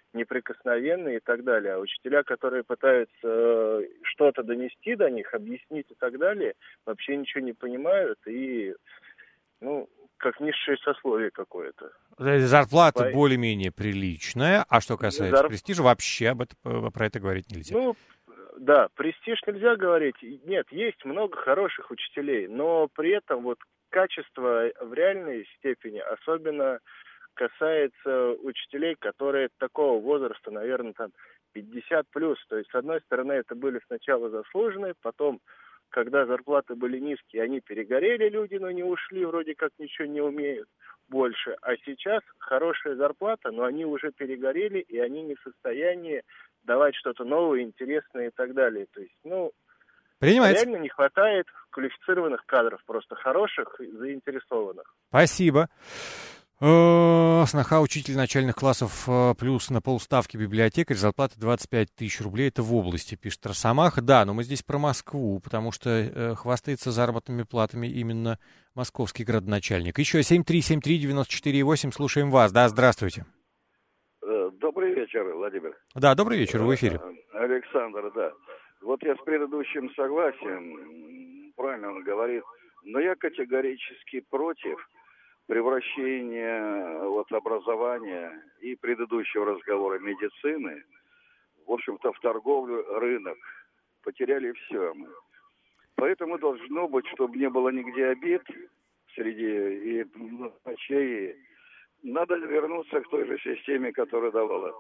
неприкосновенные и так далее. А учителя, которые пытаются что-то донести до них, объяснить и так далее, вообще ничего не понимают и, как низшее сословие какое-то. Зарплата более-менее приличная, а что касается престижа, вообще про это говорить нельзя. Да, престиж нельзя говорить. Нет, есть много хороших учителей, но при этом качество в реальной степени особенно касается учителей, которые такого возраста, наверное, 50+. То есть, с одной стороны, это были сначала заслуженные, потом, когда зарплаты были низкие, они перегорели люди, но не ушли, вроде как ничего не умеют больше. А сейчас хорошая зарплата, но они уже перегорели, и они не в состоянии давать что-то новое, интересное и так далее. То есть, принимается. Реально не хватает квалифицированных кадров, просто хороших и заинтересованных. Спасибо. Сноха учитель начальных классов плюс на полставки библиотекарь, зарплата 25 тысяч рублей, это в области, пишет Росомаха. Да, но мы здесь про Москву, потому что хвастается заработными платами именно московский градоначальник. Еще 7373948, слушаем вас. Да, здравствуйте. Добрый вечер, Владимир. Да, добрый вечер, в эфире. Александр, да. Вот я с предыдущим согласен, правильно он говорит, но я категорически против превращения образования и предыдущего разговора медицины, в общем-то, в торговлю, рынок. Потеряли все мы. Поэтому должно быть, чтобы не было нигде обид среди врачей. Надо вернуться к той же системе, которая давала,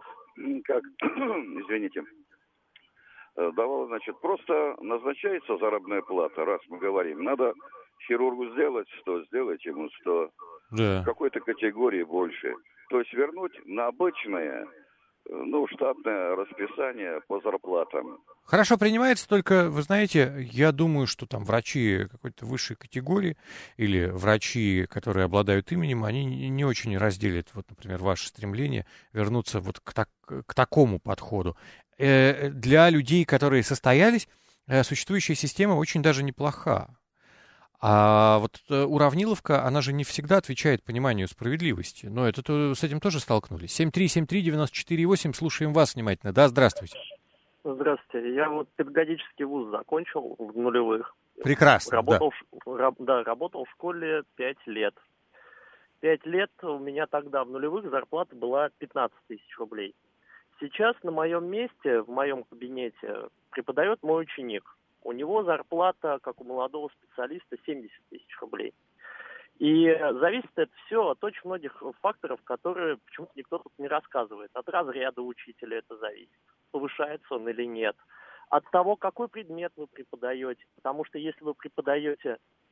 давала, просто назначается заработная плата, раз мы говорим. Надо хирургу сделать 100, сделать ему 100. Да. В какой-то категории больше. То есть вернуть на обычное, штатное расписание по зарплатам. Хорошо принимается, только, вы знаете, я думаю, что там врачи какой-то высшей категории или врачи, которые обладают именем, они не очень разделят, например, ваше стремление вернуться к такому подходу. Для людей, которые состоялись, существующая система очень даже неплоха. А уравниловка, она же не всегда отвечает пониманию справедливости. Но с этим тоже столкнулись. 7373948, слушаем вас внимательно. Да, здравствуйте. Здравствуйте. Я педагогический вуз закончил в нулевых. Прекрасно, работал в школе 5 лет. 5 лет у меня тогда в нулевых зарплата была 15 тысяч рублей. Сейчас на моем месте, в моем кабинете, преподает мой ученик. У него зарплата, как у молодого специалиста, 70 тысяч рублей. И зависит это все от очень многих факторов, которые почему-то никто тут не рассказывает. От разряда учителя это зависит, повышается он или нет. От того, какой предмет вы преподаете. Потому что если вы преподаете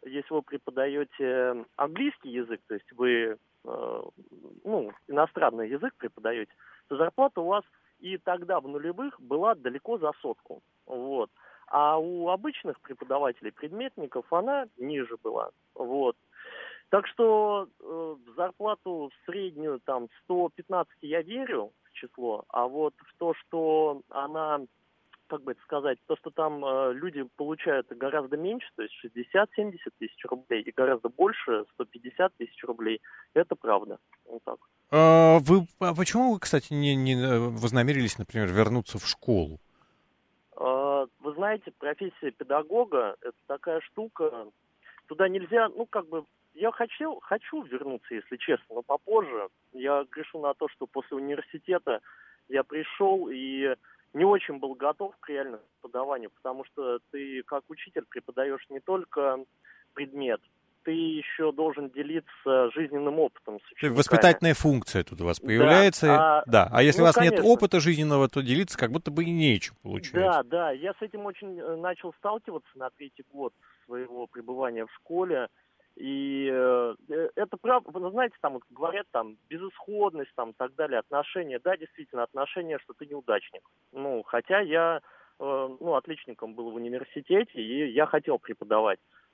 английский язык, то есть вы иностранный язык преподаете, то зарплата у вас и тогда в нулевых была далеко за 100. Вот. А у обычных преподавателей, предметников, она ниже была. Вот. Так что в зарплату среднюю 115 я верю в число, а в то, что она, то, что там люди получают гораздо меньше, то есть 60-70 тысяч рублей, и гораздо больше, 150 тысяч рублей, это правда. Вот так. Почему вы, кстати, не вознамерились, например, вернуться в школу? Вы знаете, профессия педагога – это такая штука, туда нельзя, я хочу вернуться, если честно, но попозже. Я грешу на то, что после университета я пришел и не очень был готов к реальному преподаванию, потому что ты как учитель преподаешь не только предмет, ты еще должен делиться жизненным опытом с учениками. Воспитательная функция тут у вас появляется. А если у вас нет опыта жизненного, то делиться как будто бы и нечем получается. Да, я с этим очень начал сталкиваться на 3-й год своего пребывания в школе. И это правда, вы знаете, говорят, безысходность, так далее, отношения. Да, действительно, отношения, что ты неудачник. Хотя я отличником был в университете, и я хотел преподавать.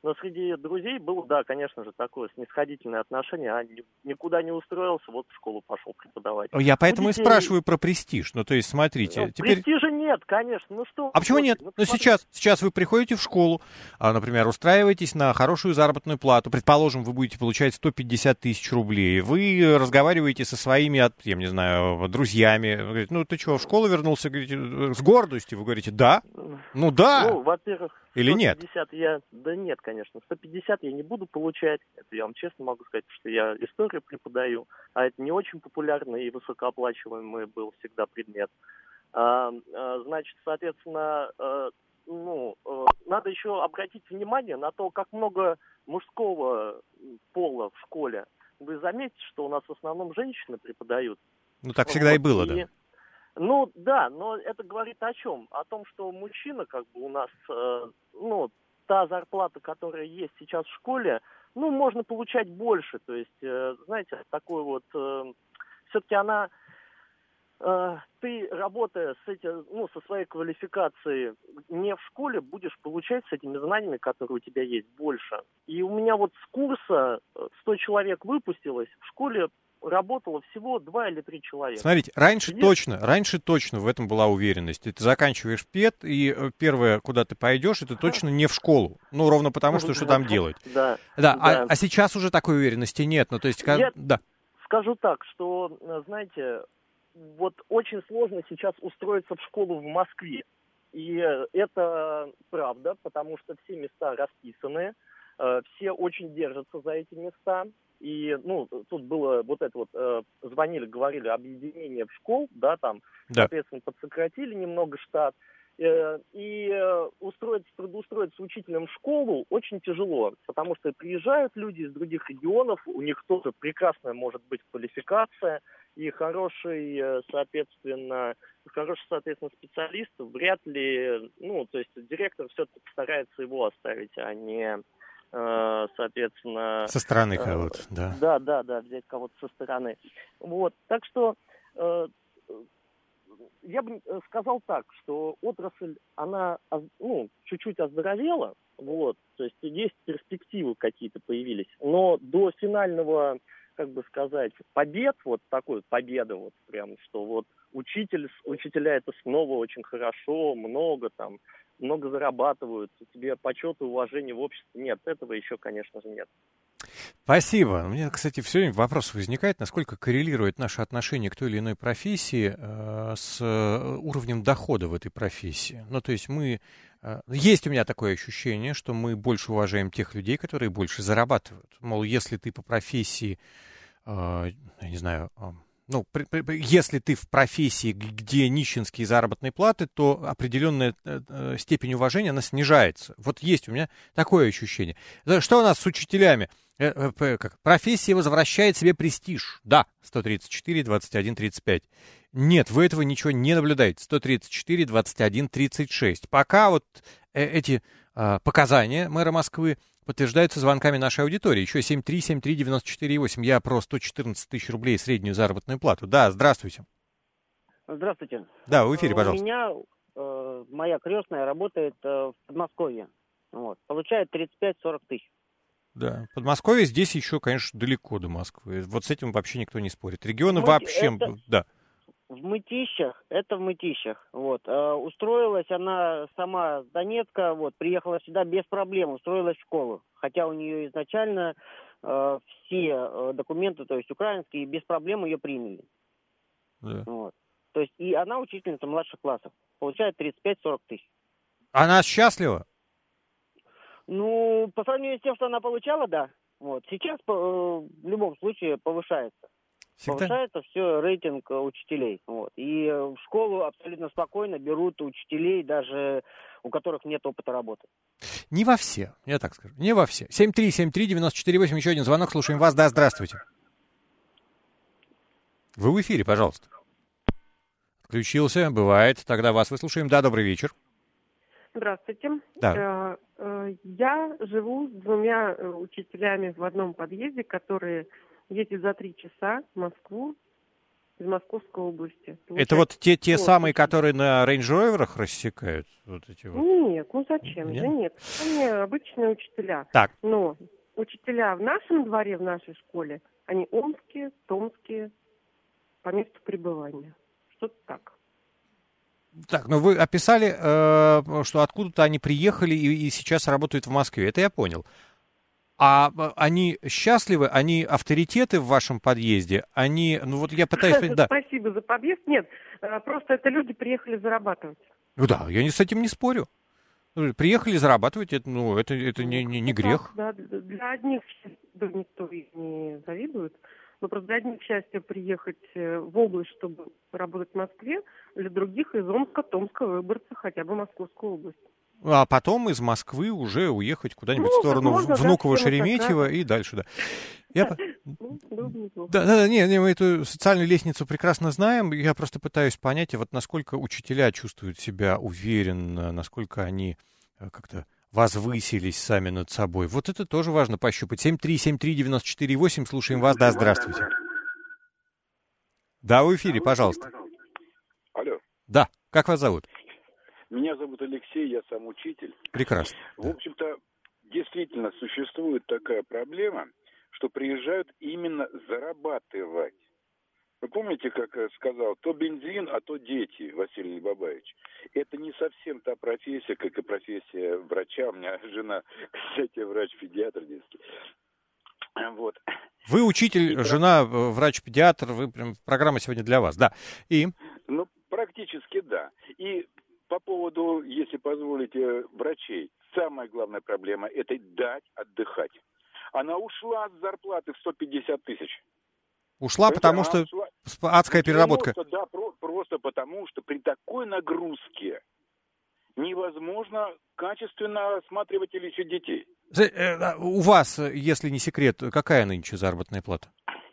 Но среди друзей было, да, конечно же, такое снисходительное отношение. А никуда не устроился, вот в школу пошел преподавать. Я поэтому и спрашиваю про престиж. Ну, то есть, смотрите, теперь... Престижа нет, конечно. Ну что? А почему нет? Ну, сейчас вы приходите в школу, например, устраиваетесь на хорошую заработную плату. Предположим, вы будете получать 150 тысяч рублей. Вы разговариваете со своими, я не знаю, друзьями. Вы говорите, ну, ты что, в школу вернулся? Говорите, с гордостью. Вы говорите, да. Ну, да. Ну, во-первых, или нет? 150 да нет, конечно. 150 я не буду получать. Это я вам честно могу сказать, что я историю преподаю, а это не очень популярный и высокооплачиваемый был всегда предмет. Значит, соответственно, надо еще обратить внимание на то, как много мужского пола в школе. Вы заметите, что у нас в основном женщины преподают. Ну, так всегда и было, да. Ну, да, но это говорит о чем? О том, что мужчина, как бы у нас, та зарплата, которая есть сейчас в школе, можно получать больше. То есть, знаете, такой вот, все-таки она, ты, работая со своей квалификацией не в школе, будешь получать с этими знаниями, которые у тебя есть, больше. И у меня вот с курса 100 человек выпустилось, в школе работало всего 2 или 3 человека. Смотрите, раньше точно в этом была уверенность. Ты заканчиваешь ПЕД, и первое, куда ты пойдешь, это точно не в школу. Ну, ровно потому, что там делать. Да. А сейчас уже такой уверенности нет. Ну, то есть, да. Скажу так, что, знаете, вот очень сложно сейчас устроиться в школу в Москве. И это правда, потому что все места расписаны, все очень держатся за эти места. И, тут было звонили, говорили, объединение в школ, да, там, соответственно, подсократили немного штат. И трудоустроиться учителем в школу очень тяжело, потому что приезжают люди из других регионов, у них тоже прекрасная может быть квалификация, и хороший, соответственно, специалист вряд ли, то есть директор все-таки старается его оставить, а не... соответственно... Со стороны кого-то, да. Да, взять кого-то со стороны. Вот, так что я бы сказал так, что отрасль, она, чуть-чуть оздоровела, вот, то есть есть перспективы какие-то появились, но до финального, как бы сказать, побед, вот такой победы, вот прям, что вот учителя это снова очень хорошо, много зарабатывают, тебе почет и уважение в обществе. Нет, этого еще, конечно же, нет. Спасибо. У меня, кстати, все время вопрос возникает, насколько коррелирует наше отношение к той или иной профессии с уровнем дохода в этой профессии. Ну, то есть есть у меня такое ощущение, что мы больше уважаем тех людей, которые больше зарабатывают. Мол, если ты по профессии, я не знаю... если ты в профессии, где нищенские заработные платы, то определенная степень уважения, она снижается. Вот есть у меня такое ощущение. Что у нас с учителями? Профессия возвращает себе престиж. Да, 134, 21, 35. Нет, вы этого ничего не наблюдаете. 134, 21, 36. Пока вот эти показания мэра Москвы подтверждаются звонками нашей аудитории. Еще 7373948. Я про 114 тысяч рублей среднюю заработную плату. Да, здравствуйте. Здравствуйте. Да, в эфире, пожалуйста. У меня моя крестная работает в Подмосковье. Вот, получает 35-40 тысяч. Да, Подмосковье здесь еще, конечно, далеко до Москвы. Вот с этим вообще никто не спорит. Регионы вообще... Да. В Мытищах. Вот. Устроилась она сама с Донецка, вот, приехала сюда без проблем, устроилась в школу. Хотя у нее изначально все документы, то есть украинские, без проблем ее приняли. Да. Вот. То есть и она учительница младших классов. Получает 35-40 тысяч. Она счастлива? По сравнению с тем, что она получала, да. Вот. Сейчас в любом случае повышается. Всегда? Повышается все рейтинг учителей. Вот. И в школу абсолютно спокойно берут учителей, даже у которых нет опыта работы. Не во все, я так скажу. Не во все. 7373948, еще один звонок, слушаем вас. Да, здравствуйте. Вы в эфире, пожалуйста. Включился, бывает. Тогда вас выслушаем. Да, добрый вечер. Здравствуйте. Да. Я живу с 2 учителями в одном подъезде, которые ездят за 3 часа в Москву из Московской области. Это вот те самые, которые на рейндж-роверах рассекают? Вот эти вот? Нет, ну зачем же, нет. Они обычные учителя. Так. Но учителя в нашем дворе, в нашей школе, они омские, томские, по месту пребывания. Что-то так. Так, ну вы описали, что откуда-то они приехали и сейчас работают в Москве. Это я понял. А они счастливы? Они авторитеты в вашем подъезде? Они, ну вот я пытаюсь... Да. Спасибо за подъезд. Нет, просто это люди приехали зарабатывать. Ну да, я с этим не спорю. Приехали зарабатывать, это не грех. Да, для одних никто их не завидует. Но просто для одних счастье приехать в область, чтобы работать в Москве, для других из Омска, Томска выбраться хотя бы в Московскую область. А потом из Москвы уже уехать куда-нибудь в сторону Внуково-Шереметьево и дальше, да. Мы эту социальную лестницу прекрасно знаем. Я просто пытаюсь понять, вот насколько учителя чувствуют себя уверенно, насколько они как-то возвысились сами над собой. Вот это тоже важно пощупать. 7373948, слушаем вас. Да, здравствуйте. Да, в эфире, пожалуйста. Алло. Да, как вас зовут? Меня зовут Алексей, я сам учитель. Прекрасно. В общем-то, действительно существует такая проблема, что приезжают именно зарабатывать. Вы помните, как сказал, то бензин, а то дети, Василий Бабаевич. Это не совсем та профессия, как и профессия врача. У меня жена, кстати, врач-педиатр детский. Вот. Вы учитель, жена врач-педиатр, программа сегодня для вас, да. И? Ну, практически да. И по поводу, если позволите, врачей, самая главная проблема – это дать отдыхать. Она ушла с зарплаты в 150 тысяч. Ушла, потому что адская переработка. Да, просто потому, что при такой нагрузке невозможно качественно осматривать и лечить детей. У вас, если не секрет, какая нынче заработная плата?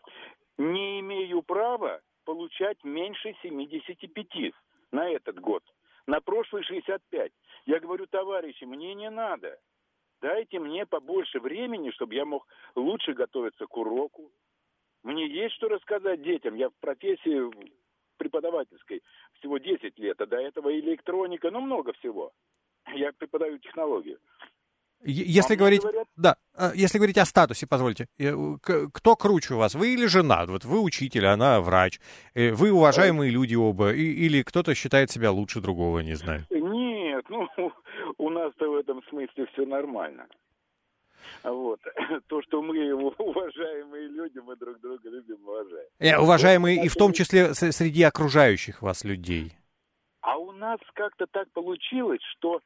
Не имею права получать меньше 75 на этот год. На прошлый 65. Я говорю, товарищи, мне не надо. Дайте мне побольше времени, чтобы я мог лучше готовиться к уроку. Мне есть что рассказать детям. Я в профессии преподавательской всего 10 лет, а до этого электроника, много всего. Я преподаю технологию. Если говорить, если говорить о статусе, позвольте, кто круче у вас, вы или жена? Вот вы учитель, она врач. Вы уважаемые люди оба, или кто-то считает себя лучше другого, не знаю. Нет, у нас-то в этом смысле все нормально. Вот. То, что мы уважаемые люди, мы друг друга любим, уважаем. Уважаемые и в том числе среди окружающих вас людей. А у нас как-то так получилось, что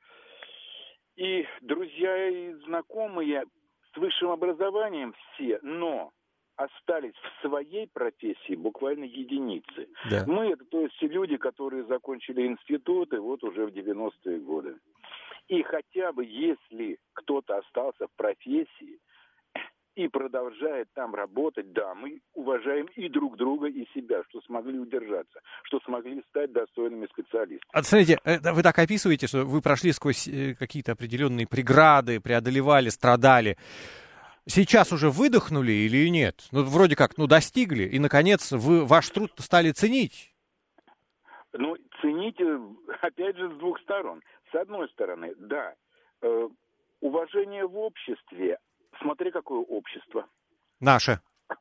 и друзья, и знакомые с высшим образованием все, но остались в своей профессии буквально единицы. Да. Мы, это то есть люди, которые закончили институты вот уже в 90-е годы. И хотя бы если кто-то остался в профессии и продолжает там работать, да, мы уважаем и друг друга, и себя, что смогли удержаться, что смогли стать достойными специалистами. Смотрите, вы так описываете, что вы прошли сквозь какие-то определенные преграды, преодолевали, страдали. Сейчас уже выдохнули или нет? Вроде как, достигли, и, наконец, вы ваш труд стали ценить. Ценить, опять же, с двух сторон. С одной стороны, да, уважение в обществе, смотри, какое общество. Наше.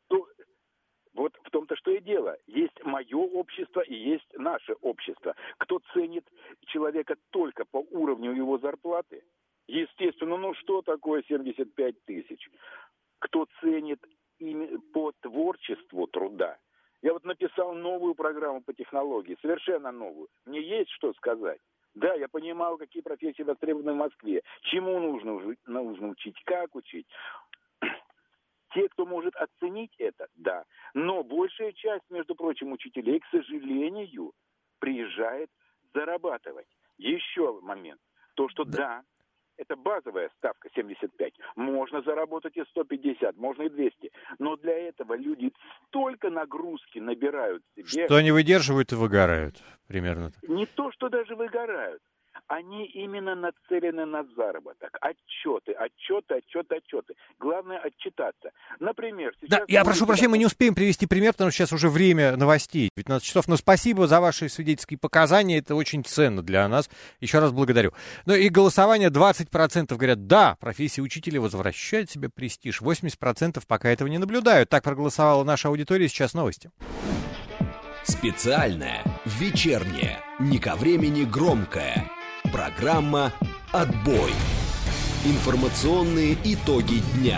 Вот в том-то, что и дело. Есть мое общество и есть наше общество. Кто ценит человека только по уровню его зарплаты, естественно, что такое 75 тысяч? Кто ценит по творчеству труда? Я вот написал новую программу по технологии, совершенно новую. Мне есть что сказать. Да, я понимал, какие профессии востребованы в Москве, чему нужно учить, как учить. Те, кто может оценить это, да. Но большая часть, между прочим, учителей, к сожалению, приезжает зарабатывать. Еще момент. То, что да, это базовая ставка 75. Можно заработать и 150, можно и 200. Но для этого люди столько нагрузки набирают себе. Что они выдерживают и выгорают, примерно. Не то, что даже выгорают, они именно нацелены на заработок. Отчеты. Главное отчитаться. Например, сейчас... Да, я прошу прощения, мы не успеем привести пример, потому что сейчас уже время новостей, 19 часов. Но спасибо за ваши свидетельские показания, это очень ценно для нас. Еще раз благодарю. Ну и голосование 20% говорят, да, профессия учителя возвращает себе престиж. 80% пока этого не наблюдают. Так проголосовала наша аудитория. Сейчас новости. Специальная, вечерняя, не ко времени громкая. Программа «Отбой». Информационные итоги дня.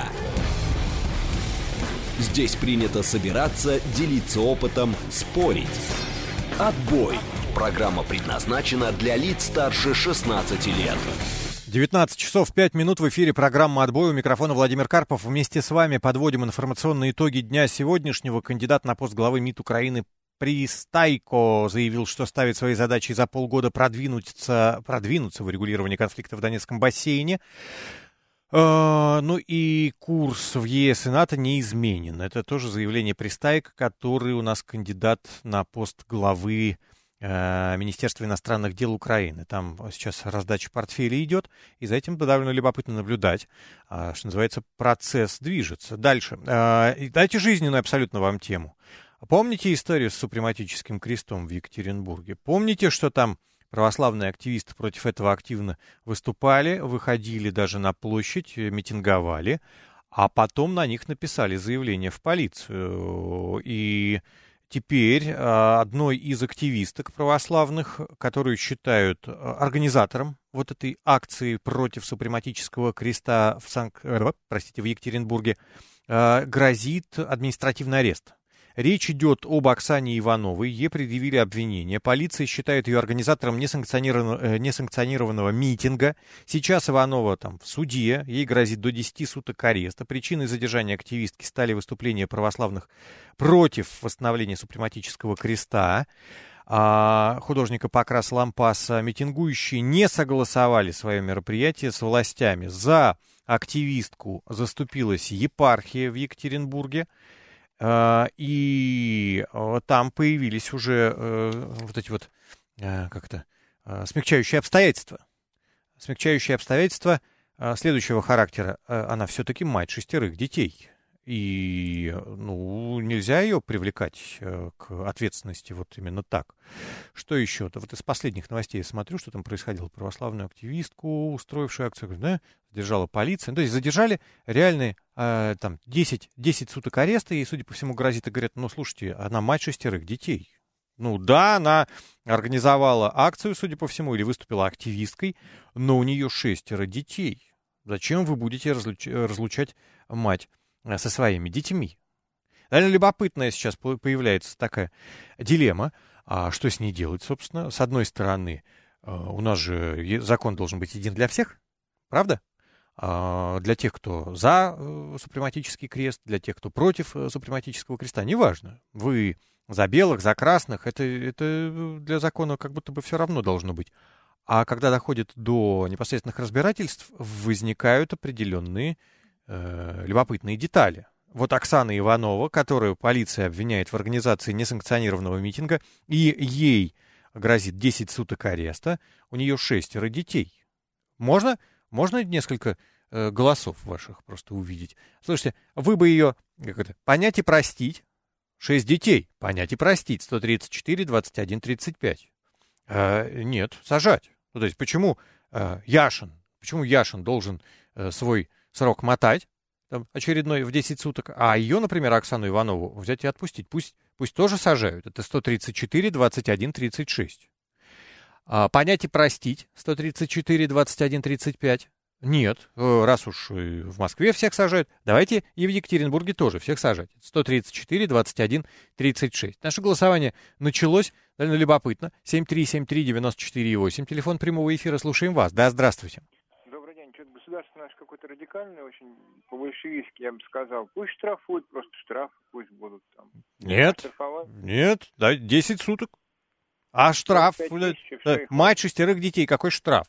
Здесь принято собираться, делиться опытом, спорить. «Отбой». Программа предназначена для лиц старше 16 лет. 19 часов 5 минут в эфире программа «Отбой». У микрофона Владимир Карпов. Вместе с вами подводим информационные итоги дня сегодняшнего. Кандидат на пост главы МИД Украины Пристайко заявил, что ставит своей задачей за полгода продвинуться в урегулировании конфликта в Донецком бассейне. Ну и курс в ЕС и НАТО не изменен. Это тоже заявление Пристайко, который у нас кандидат на пост главы Министерства иностранных дел Украины. Там сейчас раздача портфеля идет, и за этим довольно любопытно наблюдать. Что называется, процесс движется. Дальше. Дайте жизненную абсолютно вам тему. Помните историю с супрематическим крестом в Екатеринбурге? Помните, что там православные активисты против этого активно выступали, выходили даже на площадь, митинговали, а потом на них написали заявление в полицию. И теперь одной из активисток православных, которую считают организатором вот этой акции против супрематического креста в Екатеринбурге, грозит административный арест. Речь идет об Оксане Ивановой. Ей предъявили обвинение. Полиция считает ее организатором несанкционированного митинга. Сейчас Иванова там в суде. Ей грозит до 10 суток ареста. Причиной задержания активистки стали выступления православных против восстановления супрематического креста. Художника Покраса Лампаса. Митингующие не согласовали свое мероприятие с властями. За активистку заступилась епархия в Екатеринбурге. И там появились уже вот эти вот, смягчающие обстоятельства. Смягчающие обстоятельства следующего характера. Она все-таки мать 6 детей. И, нельзя ее привлекать к ответственности вот именно так. Что еще? Вот из последних новостей я смотрю, что там происходило. Православную активистку, устроившую акцию, да, задержала полиция. То есть задержали реальные 10 суток ареста, ей, судя по всему, грозит. И говорят, слушайте, она мать 6 детей. Да, она организовала акцию, судя по всему, или выступила активисткой, но у нее 6 детей. Зачем вы будете разлучать мать со своими детьми? Довольно любопытная сейчас появляется такая дилемма. А что с ней делать, собственно? С одной стороны, у нас же закон должен быть един для всех, правда? Для тех, кто за супрематический крест, для тех, кто против супрематического креста, неважно. Вы за белых, за красных, это для закона как будто бы все равно должно быть. А когда доходит до непосредственных разбирательств, возникают определенные любопытные детали. Вот Оксана Иванова, которую полиция обвиняет в организации несанкционированного митинга, и ей грозит 10 суток ареста, у нее 6 детей. Можно несколько голосов ваших просто увидеть? Слушайте, вы бы ее понять и простить. 6 детей. Понять и простить. 134, 21, 35. Нет, сажать. То есть почему Яшин должен свой срок мотать, там, очередной в 10 суток, а ее, например, Оксану Иванову взять и отпустить? Пусть тоже сажают. Это 134, 21, 36. Понять и простить. 134, 21, 35. Нет, раз уж в Москве всех сажают, давайте и в Екатеринбурге тоже всех сажать. 134, 21, 36. Наше голосование началось, довольно любопытно. 7373948, телефон прямого эфира, слушаем вас. Да, здравствуйте. Добрый день. Что-то государство наше какое-то радикальное, очень по-большевистски, я бы сказал. Пусть штрафуют, просто штрафы пусть будут там. Нет, да, 10 суток. А штраф? Мать 6 детей, какой штраф?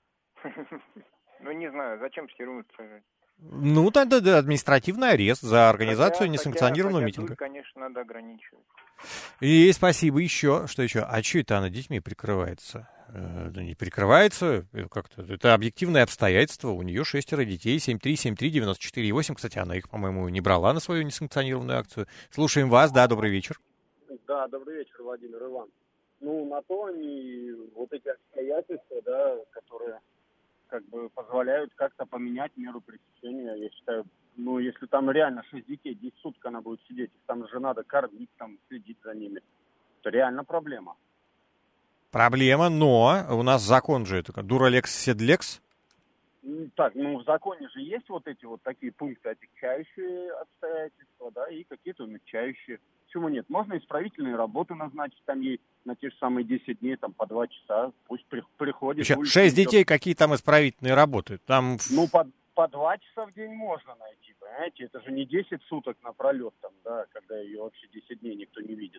Не знаю, зачем 6 сажать? Тогда административный арест за организацию несанкционированного митинга. Конечно, надо ограничивать. И спасибо. Еще, что еще? А что это она детьми прикрывается? не прикрывается как-то. Это объективное обстоятельство. У нее 6 детей, 7373948. Кстати, она их, по-моему, не брала на свою несанкционированную акцию. Слушаем вас. Да, добрый вечер. Да, добрый вечер, Владимир Иван. Ну, на то они, вот эти обстоятельства, да, которые как бы позволяют как-то поменять меру пресечения. Я считаю, ну, если там реально 6 детей, 10 суток она будет сидеть, там же надо кормить, там, следить за ними. Это реально проблема. Проблема, но у нас закон же, это дуралекс седлекс. Так, ну, в законе же есть вот эти вот такие пункты, отягчающие обстоятельства, да, и какие-то умягчающие. Почему нет? Можно исправительные работы назначить там ей на те же самые 10 дней, там, по 2 часа, пусть приходит. 6 детей, какие там исправительные работы? Там... Ну, по 2 часа в день можно найти, понимаете? Это же не 10 суток напролет, там, да, когда ее вообще 10 дней никто не видит.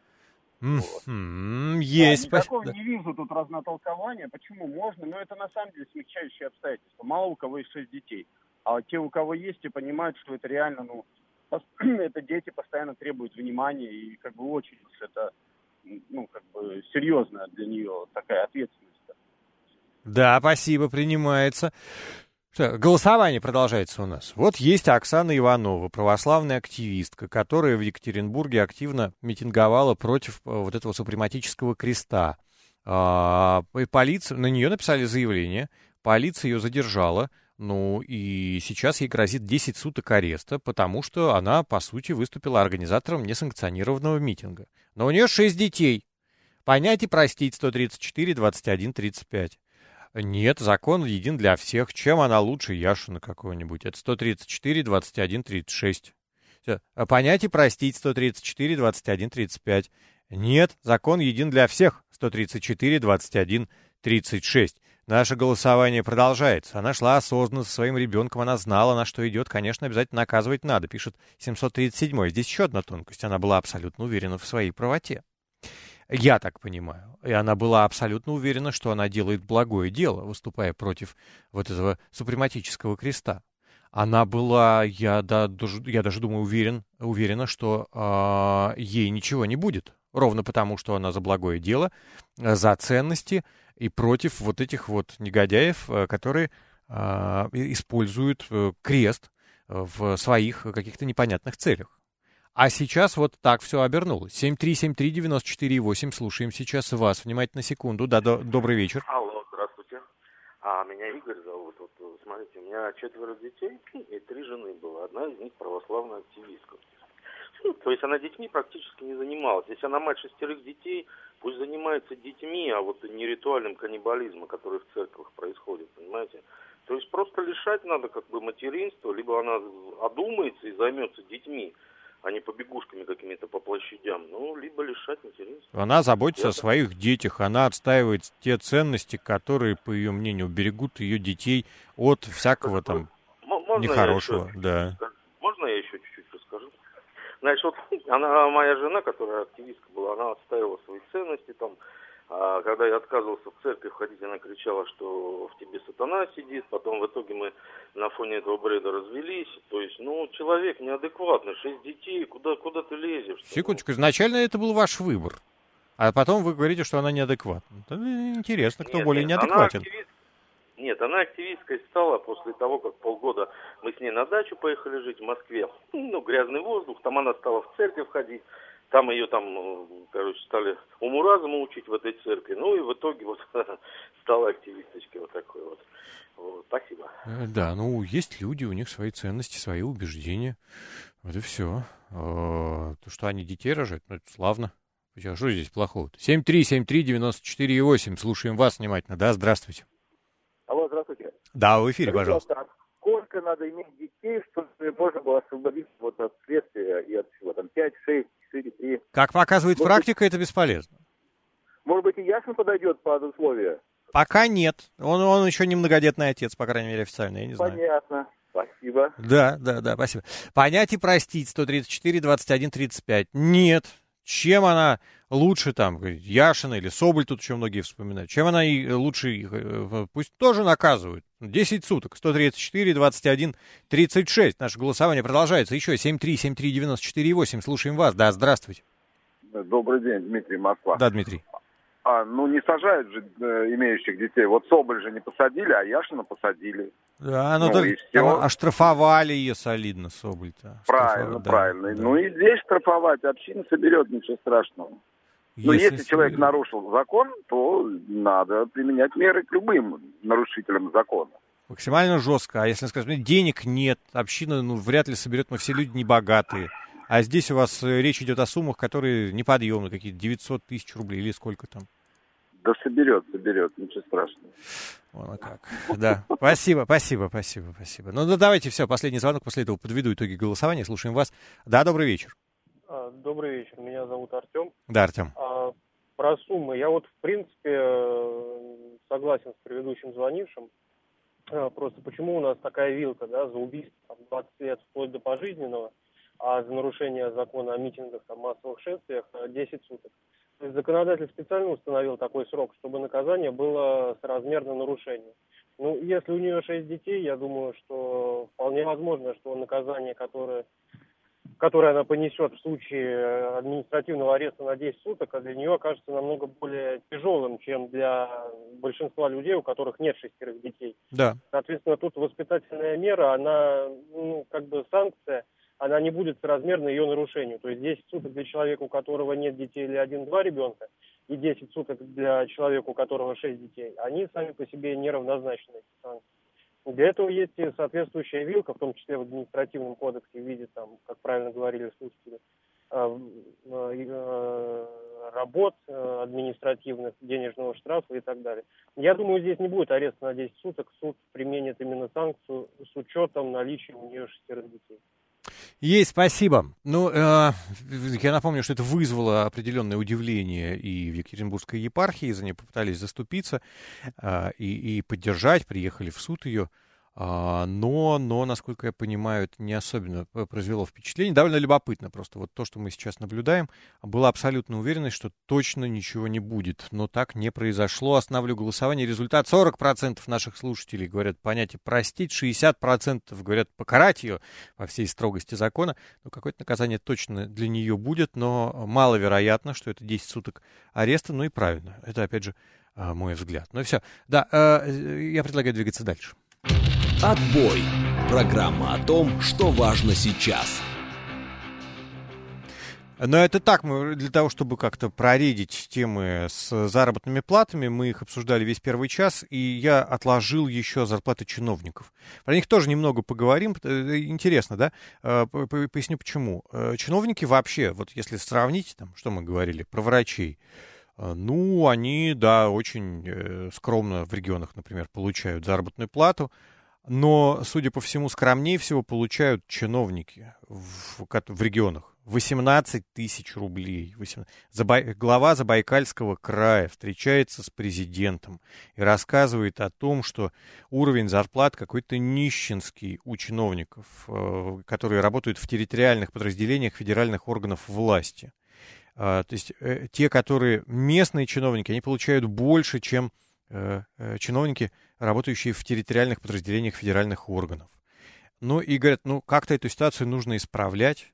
Вот. Есть. Да, никакого не вижу тут разнотолкования. Почему можно? Но это на самом деле смягчающие обстоятельства. Мало у кого есть 6 детей. А те, у кого есть, и понимают, что это реально, ну, это дети постоянно требуют внимания. И как бы очень уж это, ну, как бы серьезная для нее такая ответственность. Да, спасибо, принимается. Голосование продолжается у нас. Вот есть Оксана Иванова, православная активистка, которая в Екатеринбурге активно митинговала против вот этого супрематического креста. Полиция, на нее написали заявление, полиция ее задержала, ну и сейчас ей грозит 10 суток ареста, потому что она, по сути, выступила организатором несанкционированного митинга. Но у нее 6 детей. Понять и простить 134, 21, 35. Нет, закон един для всех. Чем она лучше Яшина какого-нибудь? Это 134, 21, 36. Все. Понять и простить 134, 21, 35. Нет, закон един для всех. 134, 21, 36. Наше голосование продолжается. Она шла осознанно со своим ребенком, она знала, на что идет. Конечно, обязательно наказывать надо, пишет 737. Здесь еще одна тонкость. Она была абсолютно уверена в своей правоте. Я так понимаю. И она была абсолютно уверена, что она делает благое дело, выступая против вот этого супрематического креста. Она была, я даже думаю, уверена, что ей ничего не будет. Ровно потому, что она за благое дело, за ценности и против вот этих вот негодяев, которые используют крест в своих каких-то непонятных целях. А сейчас вот так все обернулось. 7373948, слушаем сейчас вас. Внимательно, секунду. Да, добрый вечер. Алло, здравствуйте. Меня Игорь зовут. Вот, смотрите, у меня 4 детей и 3 жены было. Одна из них православная активистка. То есть она детьми практически не занималась. Если она мать 6 детей, пусть занимается детьми, а вот не ритуальным каннибализмом, который в церквях происходит, понимаете? То есть просто лишать надо как бы материнства, либо она одумается и займется детьми, а не побегушками какими-то по площадям, ну, либо лишать материнства. Она заботится о своих детях, она отстаивает те ценности, которые, по ее мнению, берегут ее детей от всякого там нехорошего. Да. Можно я еще чуть-чуть расскажу? Значит, вот она, моя жена, которая активистка была, она отстаивала свои ценности там. А когда я отказывался в церковь ходить, она кричала, что в тебе сатана сидит. Потом в итоге мы на фоне этого бреда развелись. То есть, ну, человек неадекватный, 6 детей, куда ты лезешь? Секундочку, изначально это был ваш выбор. А потом вы говорите, что она неадекватна. Это интересно, кто более неадекватен. Она активисткой стала после того, как полгода мы с ней на дачу поехали жить в Москве. Ну, грязный воздух, там она стала в церковь ходить. Там ее стали уму-разуму учить в этой церкви. Ну и в итоге вот стала активисточкой вот такой вот. Вот, спасибо. Да, ну есть люди, у них свои ценности, свои убеждения. Вот и все. То, что они детей рожают, ну это славно. Что здесь плохого-то? 7373948. Слушаем вас внимательно. Да, здравствуйте. Алло, здравствуйте. Да, в эфире, пожалуйста. Сколько надо иметь детей, чтобы можно было освободиться вот от следствия и от всего? Там 5, 6, 4, 3. Как показывает практика, это бесполезно. Может быть, и Яшин подойдет под условия? Пока нет. Он еще не многодетный отец, по крайней мере, официально, я не знаю. Понятно. Спасибо. Да, спасибо. Понять и простить 134, 21, 35. Нет. Чем она лучше там, Яшина или Соболь, тут еще многие вспоминают, чем она и лучше, пусть тоже наказывают. 10 суток, 134, 21, 36. Наше голосование продолжается. Еще 7373948. Слушаем вас. Да, здравствуйте. Добрый день, Дмитрий, Москва. Да, Дмитрий. Не сажают же имеющих детей. Вот Соболь же не посадили, а Яшина посадили. Да, и все. Оштрафовали ее солидно, Соболь-то. Правильно, Да, правильно. Да. И здесь штрафовать. Община соберет, ничего страшного. Но если человек нарушил закон, то надо применять меры к любым нарушителям закона. Максимально жестко. А если сказать, денег нет, община вряд ли соберет, мы все люди небогатые. А здесь у вас речь идет о суммах, которые неподъемные, какие-то 900 тысяч рублей или сколько там. Да соберет, ничего страшного. Вон как. Да, спасибо. Ну, давайте все, последний звонок, после этого подведу итоги голосования, слушаем вас. Да, добрый вечер. Добрый вечер, меня зовут Артем. Да, Артем. Про суммы. Я в принципе, согласен с предыдущим звонившим. Просто почему у нас такая вилка, за убийство 20 лет вплоть до пожизненного, а за нарушение закона о митингах, массовых шествиях 10 суток. То есть законодатель специально установил такой срок, чтобы наказание было соразмерно нарушению. Если у нее 6 детей, я думаю, что вполне возможно, что наказание, которое она понесет в случае административного ареста на 10 суток, для нее окажется намного более тяжелым, чем для большинства людей, у которых нет 6 детей. Да. Соответственно, тут воспитательная мера, она, санкция, она не будет соразмерна ее нарушению. То есть 10 суток для человека, у которого нет детей или 1-2 ребенка, и 10 суток для человека, у которого 6 детей, они сами по себе неравнозначны, эти санкции. Для этого есть и соответствующая вилка, в том числе в административном кодексе, в виде, как правильно говорили слушатели, работ административных, денежного штрафа и так далее. Я думаю, здесь не будет ареста на 10 суток, суд применит именно санкцию с учетом наличия у нее 6 детей. Есть, спасибо. Я напомню, что это вызвало определенное удивление и в Екатеринбургской епархии, за нее попытались заступиться и поддержать, приехали в суд ее. Но, насколько я понимаю, это не особенно произвело впечатление. Довольно любопытно просто. Вот то, что мы сейчас наблюдаем, была абсолютная уверенность, что точно ничего не будет. Но так не произошло. Остановлю голосование. Результат: 40% наших слушателей говорят понять и простить, 60% говорят покарать ее по всей строгости закона. Какое-то наказание точно для нее будет, но маловероятно, что это 10 суток ареста. И правильно. Это, опять же, мой взгляд. И все. Да, я предлагаю двигаться дальше. Отбой. Программа о том, что важно сейчас. Но это так, мы для того, чтобы как-то проредить темы с заработными платами, мы их обсуждали весь первый час, и я отложил еще зарплаты чиновников. Про них тоже немного поговорим. Интересно, да? Поясню почему. Чиновники вообще, вот если сравнить, что мы говорили про врачей, они, да, очень скромно в регионах, например, получают заработную плату. Но, судя по всему, скромнее всего получают чиновники в регионах. 18 тысяч рублей. Глава Забайкальского края встречается с президентом и рассказывает о том, что уровень зарплат какой-то нищенский у чиновников, которые работают в территориальных подразделениях федеральных органов власти. То есть те, которые местные чиновники, они получают больше, чем чиновники, работающие в территориальных подразделениях федеральных органов. И говорят, как-то эту ситуацию нужно исправлять.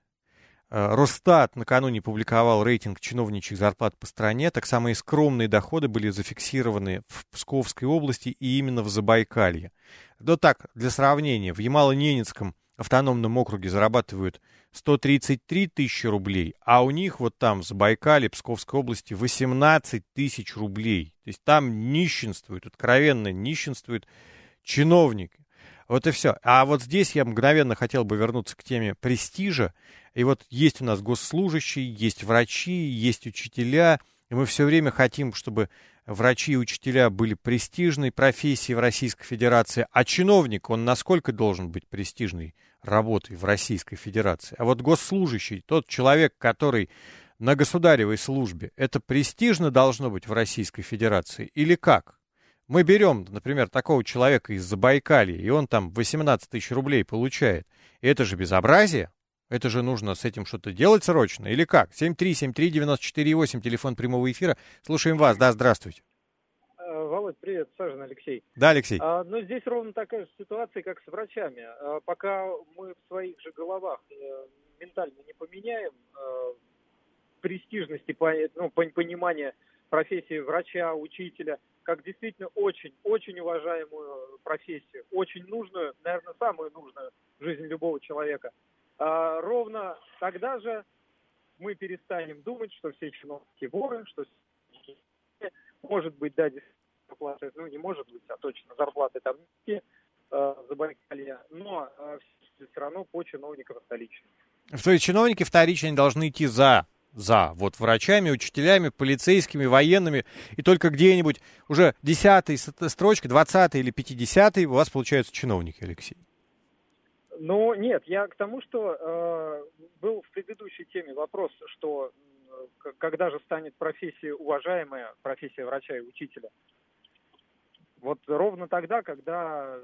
Росстат накануне публиковал рейтинг чиновничьих зарплат по стране. Так самые скромные доходы были зафиксированы в Псковской области и именно в Забайкалье. Так, для сравнения, в Ямало-Ненецком автономном округе зарабатывают 133 тысячи рублей, а у них вот там, в Забайкалье, Псковской области, 18 тысяч рублей. То есть там нищенствуют, откровенно нищенствуют чиновники. Вот и все. А вот здесь я мгновенно хотел бы вернуться к теме престижа. И вот есть у нас госслужащие, есть врачи, есть учителя. И мы все время хотим, чтобы врачи и учителя были престижной профессией в Российской Федерации. А чиновник, он насколько должен быть престижной работой в Российской Федерации? А вот госслужащий, тот человек, который на государевой службе, это престижно должно быть в Российской Федерации или как? Мы берем, например, такого человека из Забайкалья, и он там 18 тысяч рублей получает. И это же безобразие. Это же нужно с этим что-то делать срочно, или как? 7373948, телефон прямого эфира. Слушаем вас. Да, здравствуйте. Володь, привет, Сажин Алексей. Да, Алексей. Здесь ровно такая же ситуация, как с врачами. Пока мы в своих же головах ментально не поменяем престижности, понимания профессии врача, учителя, как действительно очень уважаемую профессию, очень нужную, наверное, самую нужную в жизни любого человека. Ровно тогда же мы перестанем думать, что все чиновники воры, что может быть, да, зарплаты, ну не может быть, а точно зарплаты там низкие, Забайкалья, но все равно по чиновникам вторичным. То есть чиновники вторичные должны идти за вот врачами, учителями, полицейскими, военными, и только где-нибудь уже 10-й строчка, 20-й или 50-й у вас получаются чиновники, Алексей. Ну, нет, я к тому, что был в предыдущей теме вопрос, что когда же станет профессия уважаемая, профессия врача и учителя. Вот ровно тогда, когда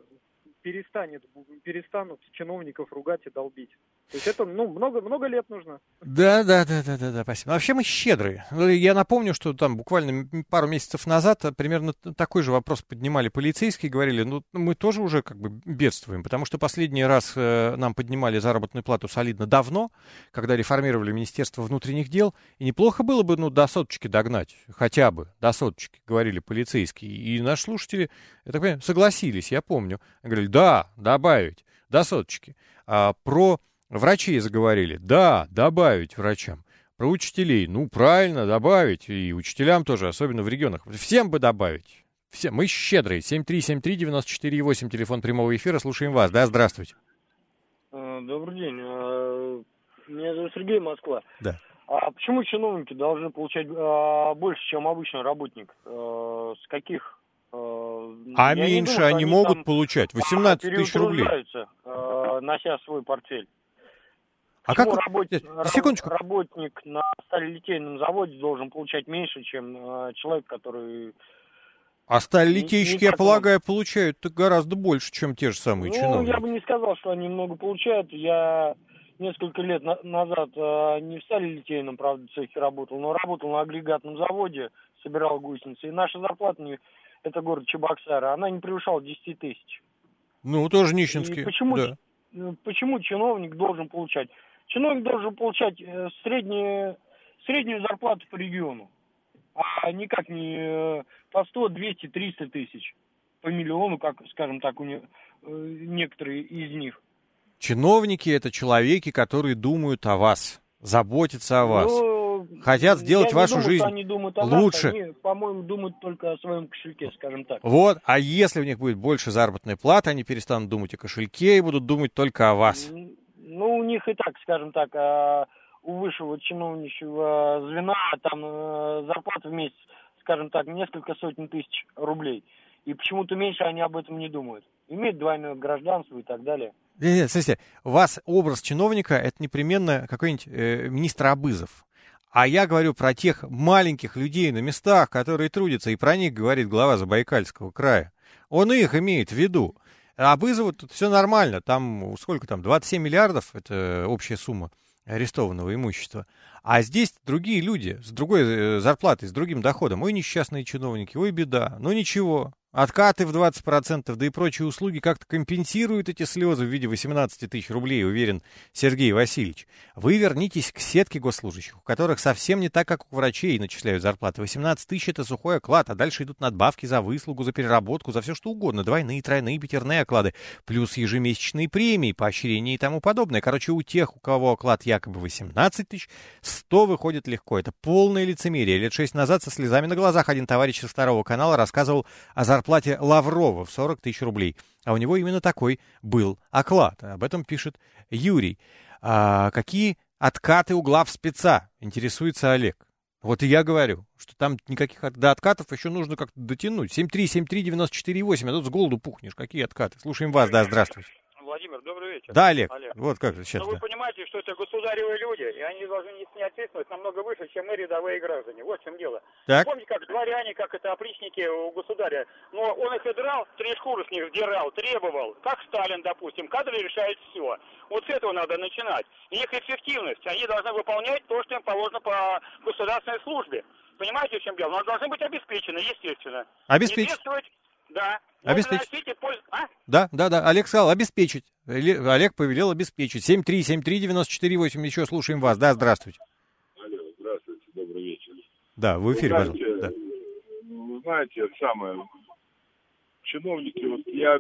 перестанут чиновников ругать и долбить. То есть это, много лет нужно. Да, спасибо. Вообще мы щедрые. Я напомню, что там буквально пару месяцев назад примерно такой же вопрос поднимали полицейские, говорили, мы тоже уже как бы бедствуем, потому что последний раз нам поднимали заработную плату солидно давно, когда реформировали Министерство внутренних дел, и неплохо было бы, до соточки догнать, хотя бы до соточки, говорили полицейские. И наши слушатели, я так понимаю, согласились, я помню. Говорили, да, добавить до соточки. Про врачей заговорили. Да, добавить врачам. Про учителей. Правильно, добавить. И учителям тоже, особенно в регионах. Всем бы добавить. Все. Мы щедрые. 7373948, телефон прямого эфира. Слушаем вас. Да, здравствуйте. Добрый день. Меня зовут Сергей, Москва. Да. А почему чиновники должны получать больше, чем обычный работник? С каких... А меньше думаю, они могут получать? 18 тысяч рублей. Нося свой портфель. А как секундочку. Работник на сталелитейном заводе должен получать меньше, чем человек, который... А сталелитейщики, я полагаю, получают гораздо больше, чем те же самые чиновники. Я бы не сказал, что они много получают. Я несколько лет назад не в сталелитейном, правда, цехе работал, но работал на агрегатном заводе, собирал гусеницы. И наша зарплата, это город Чебоксары, она не превышала 10 тысяч. Тоже нищенский. Почему чиновник должен получать? Чиновник должен получать среднюю зарплату по региону, а никак не по 100, 200, 300 тысяч, по миллиону, как, скажем так, некоторые из них. Чиновники — это человеки, которые думают о вас, заботятся о вас, хотят сделать вашу жизнь лучше. Они, по-моему, думают только о своем кошельке, скажем так. Вот, а если у них будет больше заработной платы, они перестанут думать о кошельке и будут думать только о вас. У них и так, скажем так, у высшего чиновничьего звена там зарплата в месяц, скажем так, несколько сотен тысяч рублей. И почему-то меньше они об этом не думают. Имеют двойное гражданство и так далее. Нет, слушайте, у вас образ чиновника — это непременно какой-нибудь министр Абызов. А я говорю про тех маленьких людей на местах, которые трудятся, и про них говорит глава Забайкальского края. Он их имеет в виду. А Абызову тут все нормально. Там, сколько там, 27 миллиардов, это общая сумма арестованного имущества. А здесь другие люди с другой зарплатой, с другим доходом. Ой, несчастные чиновники, ой, беда. Ничего. Откаты в 20%, да и прочие услуги как-то компенсируют эти слезы в виде 18 тысяч рублей, уверен Сергей Васильевич. Вы вернитесь к сетке госслужащих, у которых совсем не так, как у врачей начисляют зарплаты. 18 тысяч — это сухой оклад, а дальше идут надбавки за выслугу, за переработку, за все что угодно. Двойные, тройные, пятерные оклады, плюс ежемесячные премии, поощрения и тому подобное. Короче, у тех, у кого оклад якобы 18 тысяч, 100 выходит легко. Это полное лицемерие. Лет 6 назад со слезами на глазах один товарищ со Второго канала рассказывал о зарплате Лаврова в 40 тысяч рублей. А у него именно такой был оклад. Об этом пишет Юрий. Какие откаты у главспеца? Интересуется Олег. Вот и я говорю, что там никаких до откатов еще нужно как-то дотянуть. 7373948, а тут с голоду пухнешь. Какие откаты? Слушаем вас. Да, здравствуйте. Владимир, добрый вечер. Да, Олег. Вот как сейчас. Но вы понимаете, что это государевые люди, и они должны нести ответственность намного выше, чем мы, рядовые граждане. Вот в чем дело. Так. Помните, как дворяне, как это опричники у государя. Но он их и драл, 3 шкуры с них сдирал, требовал. Как Сталин, допустим. Кадры решают все. Вот с этого надо начинать. И их эффективность. Они должны выполнять то, что им положено по государственной службе. Понимаете, в чем дело? Но должны быть обеспечены, естественно. Обеспечить. Да. Обеспечить. Да. Олег сказал обеспечить. Олег повелел обеспечить. 7373948. Еще слушаем вас. Да, здравствуйте. Алло, здравствуйте, добрый вечер. Да, в эфире, знаете, пожалуйста. Да. знаете, чиновники, вот я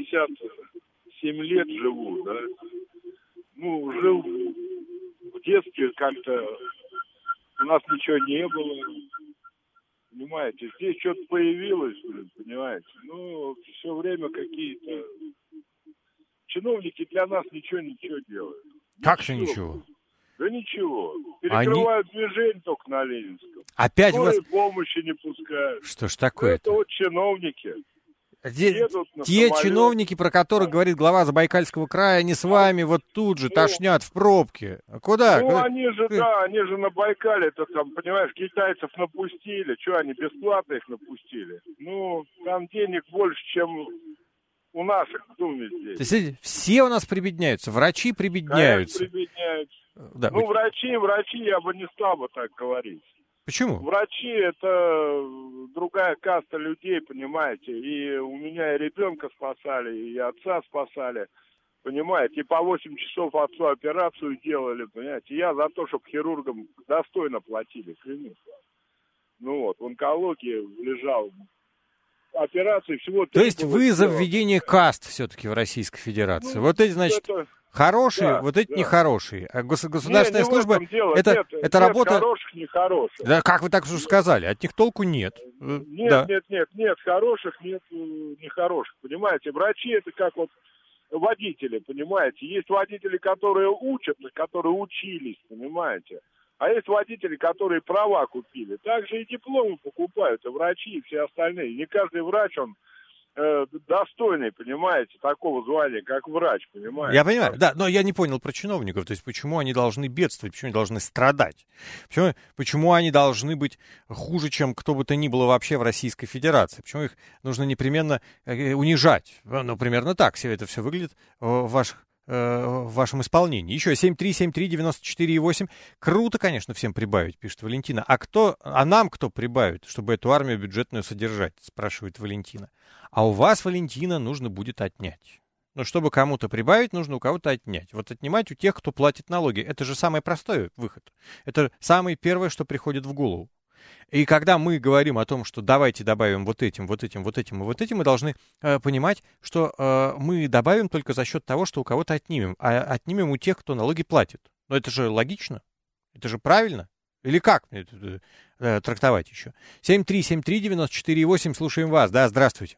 57 лет живу, да, ну, жил в детстве как-то, у нас ничего не было, понимаете, здесь что-то появилось, понимаете, ну, все время какие-то чиновники для нас ничего делают. Как же ничего? Да ничего. Перекрывают движение только на Ленинском. Опять у вас... помощи не пускают. Что ж такое-то? Это вот чиновники. Те чиновники, про которых говорит глава Забайкальского края, они с вами вот тут же тошнят в пробке. Куда? Ну, они же на Байкале-то там, понимаешь, китайцев напустили. Что, они бесплатно их напустили? Ну, там денег больше, чем у наших в Думе здесь. То есть все у нас прибедняются, врачи прибедняются. Конечно, прибедняются. Да. Ну, врачи, я бы не стал бы так говорить. Почему? Врачи — это другая каста людей, понимаете. И у меня и ребенка спасали, и отца спасали, понимаете. И по 8 часов отцу операцию делали, понимаете. Я за то, чтобы хирургам достойно платили, клянусь. Ну вот, в онкологии лежал. Операции всего... То есть вы за введение каст все-таки в Российской Федерации. Ну, вот эти, значит, хорошие, да, вот эти нехорошие. А государственная служба это работа... хороших, нехороших. Да, как вы так уже сказали? От них толку нет. Нет, хороших, нет нехороших. Понимаете, врачи это как вот водители, понимаете. Есть водители, которые учат, которые учились, понимаете. А есть водители, которые права купили. Также и дипломы покупают, и врачи, и все остальные. Не каждый врач, он достойный, понимаете, такого звания, как врач, понимаете. Я понимаю, да, но я не понял про чиновников. То есть почему они должны бедствовать, почему они должны страдать? Почему они должны быть хуже, чем кто бы то ни было вообще в Российской Федерации? Почему их нужно непременно унижать? Ну, примерно так это все выглядит в вашем исполнении. Еще 7373948. Круто, конечно, всем прибавить, пишет Валентина. А нам кто прибавит, чтобы эту армию бюджетную содержать, спрашивает Валентина. А у вас, Валентина, нужно будет отнять. Но чтобы кому-то прибавить, нужно у кого-то отнять. Вот отнимать у тех, кто платит налоги. Это же самый простой выход. Это самое первое, что приходит в голову. И когда мы говорим о том, что давайте добавим вот этим, мы должны понимать, что мы добавим только за счет того, что у кого-то отнимем. А отнимем у тех, кто налоги платит. Но это же логично. Это же правильно. Или как это трактовать еще? 7373948, слушаем вас. Да, здравствуйте.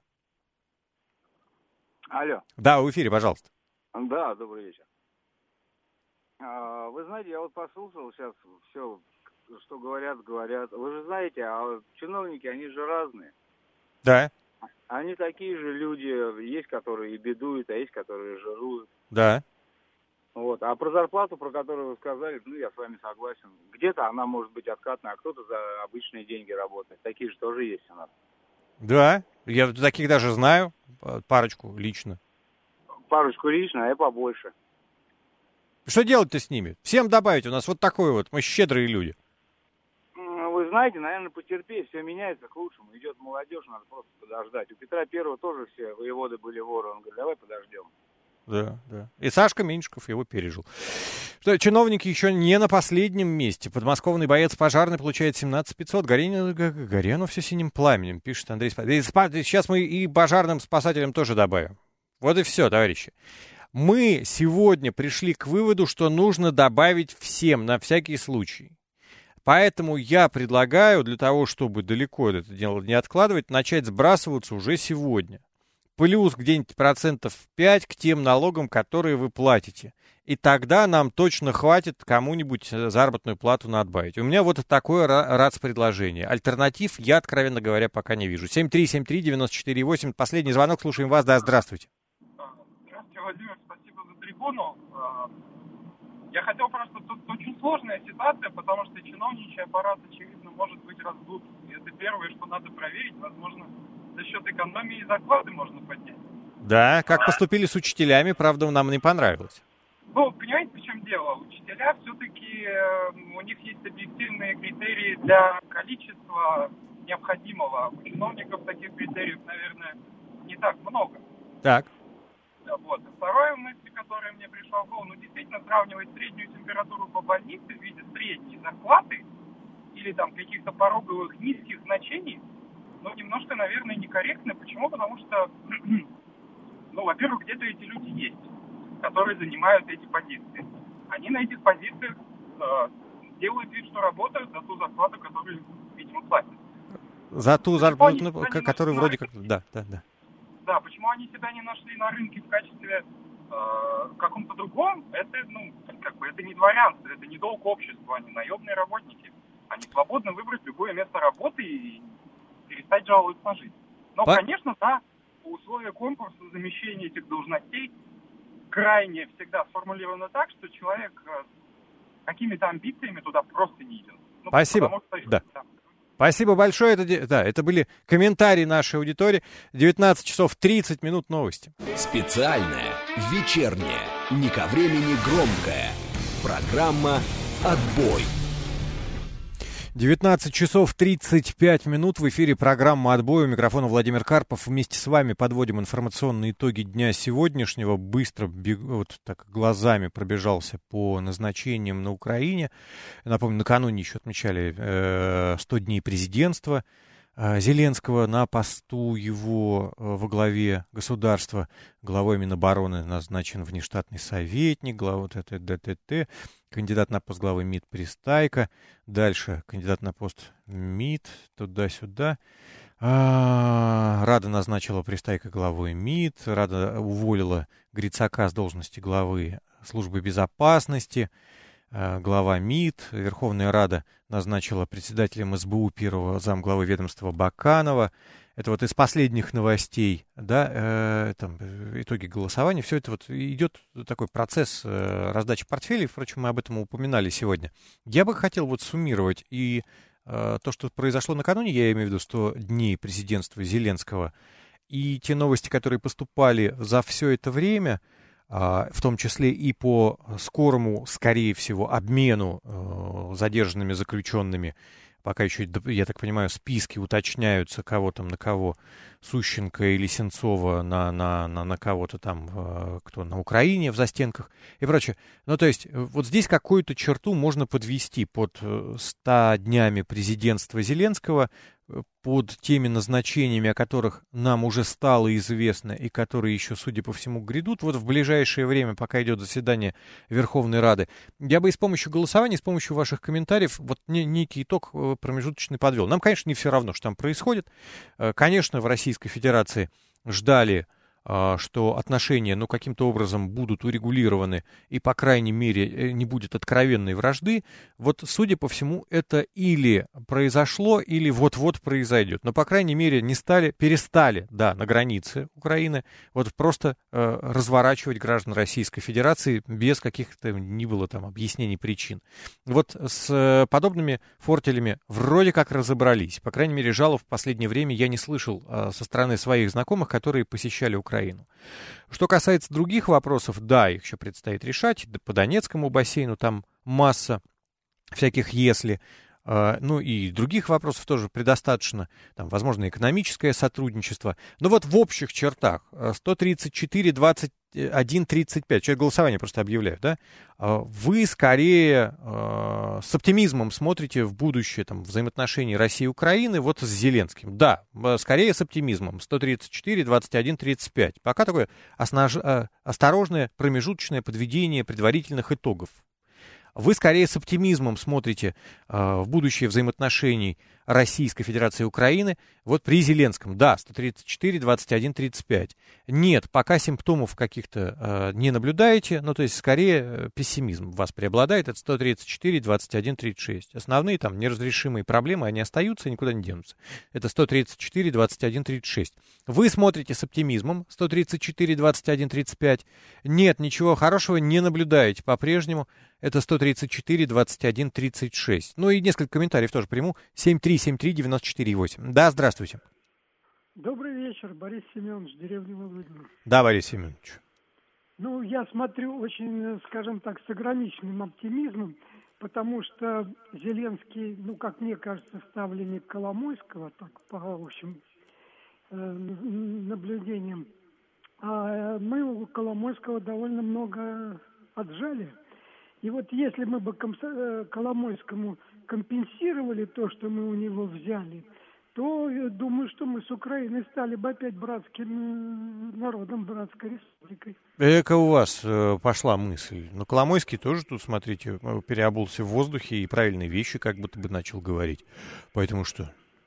Алло. Да, в эфире, пожалуйста. Да, добрый вечер. Вы знаете, я вот послушал сейчас все, что говорят. Вы же знаете, а чиновники, они же разные. Да. Они такие же люди, есть, которые и бедуют, а есть, которые жируют. Да. Вот. А про зарплату, про которую вы сказали, я с вами согласен. Где-то она может быть откатная, а кто-то за обычные деньги работает. Такие же тоже есть у нас. Да, я таких даже знаю, парочку лично. Парочку лично, а я побольше. Что делать-то с ними? Всем добавить, у нас вот такой вот, мы щедрые люди. Вы знаете, наверное, потерпеть, все меняется к лучшему. Идет молодежь, надо просто подождать. У Петра Первого тоже все воеводы были воры. Он говорит, давай подождем. Да. И Сашка Меньшиков его пережил. Что, чиновники еще не на последнем месте. Подмосковный боец пожарный получает 17 500. Горено все синим пламенем, пишет Андрей. Сейчас мы и пожарным спасателям тоже добавим. Вот и все, товарищи. Мы сегодня пришли к выводу, что нужно добавить всем на всякий случай. Поэтому я предлагаю, для того, чтобы далеко это дело не откладывать, начать сбрасываться уже сегодня. Плюс где-нибудь 5% к тем налогам, которые вы платите. И тогда нам точно хватит кому-нибудь заработную плату надбавить. У меня вот такое РАЦ-предложение. Альтернатив я, откровенно говоря, пока не вижу. 7373948. Последний звонок. Слушаем вас. Да, здравствуйте. Здравствуйте, Владимир. Спасибо за трибуну. Я хотел просто... Тут очень сложная ситуация, потому что чиновничий аппарат, очевидно, может быть раздут. И это первое, что надо проверить. Возможно, за счет экономии зарплаты можно поднять. Да, как поступили с учителями, правда, нам не понравилось. Ну, понимаете, в чем дело? Учителя все-таки, у них есть объективные критерии для количества необходимого. У чиновников таких критериев, наверное, не так много. Так. Вот. Вторая мысль, которая мне пришла в голову, действительно сравнивать среднюю температуру по больнице в виде средней зарплаты или там каких-то пороговых низких значений ну, немножко, наверное, некорректно. Почему? Потому что, ну, во-первых, где-то эти люди есть, которые занимают эти позиции. Они на этих позициях делают вид, что работают за ту зарплату, которую, видимо, платят. За ту зарплату, которую вроде как... Да. Да, почему они себя не нашли на рынке в качестве каком-то другом, это, ну, как бы, это не дворянство, это не долг общества, они наемные работники. Они свободно выбрать любое место работы и перестать жаловаться на жизнь. Но, конечно, да, условия конкурса, замещения этих должностей крайне всегда сформулировано так, что человек с какими-то амбициями туда просто не идет. Ну, спасибо. Да. Спасибо большое. Это были комментарии нашей аудитории. 19 часов 30 минут новости. Специальная, вечерняя, не ко времени громкая. Программа «Отбой». 19 часов 35 минут. В эфире программа «Отбой». У микрофона Владимир Карпов. Вместе с вами подводим информационные итоги дня сегодняшнего. Быстро вот так глазами пробежался по назначениям на Украине. Напомню, накануне еще отмечали 100 дней президентства Зеленского. На посту его во главе государства главой Минобороны назначен внештатный советник, глава ДТТ, кандидат на пост главы МИД Пристайко. Дальше кандидат на пост МИД, туда-сюда. Рада назначила Пристайко главой МИД. Рада уволила Грицака с должности главы службы безопасности. Глава МИД. Верховная Рада назначила председателем СБУ первого замглавы ведомства Баканова. Это вот из последних новостей, да, там, итоги голосования. Все это вот идет такой процесс раздачи портфелей. Впрочем, мы об этом упоминали сегодня. Я бы хотел вот суммировать и то, что произошло накануне, я имею в виду 100 дней президентства Зеленского, и те новости, которые поступали за все это время, в том числе и по скорому, скорее всего, обмену задержанными заключенными. Пока еще, я так понимаю, списки уточняются, кого там на кого, Сущенко или Сенцова на кого-то там, кто на Украине в застенках и прочее. Ну, то есть, вот здесь какую-то черту можно подвести под 100 днями президентства Зеленского, под теми назначениями, о которых нам уже стало известно и которые еще, судя по всему, грядут вот в ближайшее время, пока идет заседание Верховной Рады. Я бы и с помощью голосования, и с помощью ваших комментариев вот некий итог промежуточный подвел. Нам, конечно, не все равно, что там происходит. Конечно, в Российской Федерации ждали, что отношения, ну, каким-то образом будут урегулированы и, по крайней мере, не будет откровенной вражды. Вот, судя по всему, это или произошло, или вот-вот произойдет. Но, по крайней мере, перестали, да, на границе Украины, вот просто разворачивать граждан Российской Федерации без каких-то ни было там объяснений причин. Вот с подобными фортелями вроде как разобрались. По крайней мере, жалоб в последнее время я не слышал со стороны своих знакомых, которые посещали Украину. Что касается других вопросов, да, их еще предстоит решать. По Донецкому бассейну там масса всяких «если». Ну и других вопросов тоже предостаточно. Там, возможно, экономическое сотрудничество. Но вот в общих чертах 134, 21, 35. Сейчас голосование просто объявляю, да? Вы скорее с оптимизмом смотрите в будущее там, взаимоотношений России и Украины вот с Зеленским. Да, скорее с оптимизмом. 134, 21, 35. Пока такое осторожное промежуточное подведение предварительных итогов. Вы скорее с оптимизмом смотрите в будущее взаимоотношений Российской Федерации и Украины вот при Зеленском. Да, 134, 21, 35. Нет, пока симптомов каких-то не наблюдаете, ну, то есть, скорее пессимизм у вас преобладает. Это 134, 21, 36. Основные там неразрешимые проблемы, они остаются и никуда не денутся. Это 134, 21, 36. Вы смотрите с оптимизмом. 134, 21, 35. Нет, ничего хорошего не наблюдаете по-прежнему. Это 134, 21, 36. Ну и несколько комментариев тоже приму. 7373948. Да, здравствуйте. Добрый вечер, Борис Семенович, деревня Владимир. Да, Борис Семенович. Ну, я смотрю очень, скажем так, с ограниченным оптимизмом, потому что Зеленский, ну, как мне кажется, ставленник Коломойского, так, по общим наблюдениям, а мы у Коломойского довольно много отжали. И вот если мы бы Коломойскому компенсировали то, что мы у него взяли, то я думаю, что мы с Украиной стали бы опять братским народом, братской республикой. Эка у вас пошла мысль. Но Коломойский тоже тут, смотрите, переобулся в воздухе и правильные вещи как будто бы начал говорить. Поэтому что?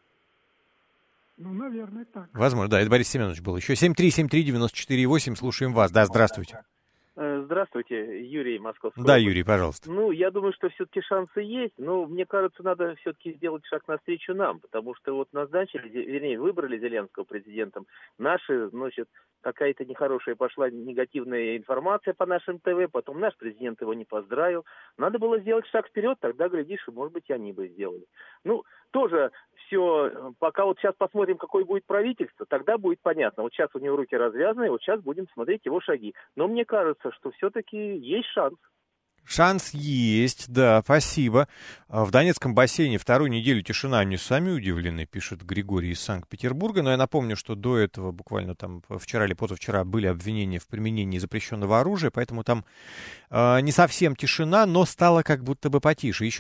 Ну, наверное, так. Возможно, да, это Борис Семенович был. Еще 7373948, слушаем вас. Да, здравствуйте. Здравствуйте, Юрий, Московский. Да, Юрий, пожалуйста. Ну, я думаю, что все-таки шансы есть, но мне кажется, надо все-таки сделать шаг навстречу нам, потому что вот назначили, вернее, выбрали Зеленского президентом. Наши, значит, какая-то нехорошая пошла негативная информация по нашим ТВ, потом наш президент его не поздравил. Надо было сделать шаг вперед, тогда, глядишь, и, может быть, они бы сделали. Ну, тоже все, пока вот сейчас посмотрим, какое будет правительство, тогда будет понятно. Вот сейчас у него руки развязаны, вот сейчас будем смотреть его шаги. Но мне кажется, что все-таки есть шанс. Шанс есть, да, спасибо. В Донецком бассейне вторую неделю тишина, они сами удивлены, пишет Григорий из Санкт-Петербурга. Но я напомню, что до этого, буквально там вчера или позавчера, были обвинения в применении запрещенного оружия, поэтому там не совсем тишина, но стало как будто бы потише. Еще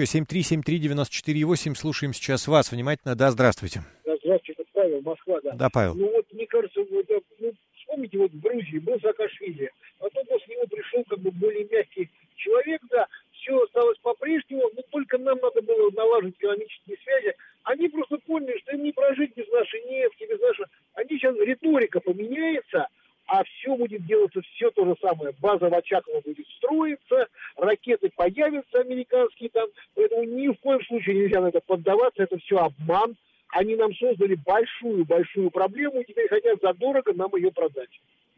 7373948, слушаем сейчас вас внимательно. Да, здравствуйте. Да, здравствуйте, это Павел, Москва, да. Да, Павел. Ну вот, мне кажется, вот, вспомните, вот в Грузии был Саакашвили, потом после него пришел как бы более мягкий человек, да, все осталось по-прежнему, но только нам надо было налаживать экономические связи. Они просто поняли, что им не прожить без нашей нефти, без нашей... Они сейчас, риторика поменяется, а все будет делаться, все то же самое. База в Очаково будет строиться, ракеты появятся американские там, поэтому ни в коем случае нельзя на это поддаваться, это все обман. Они нам создали большую проблему, и теперь хотят задорого нам ее продать.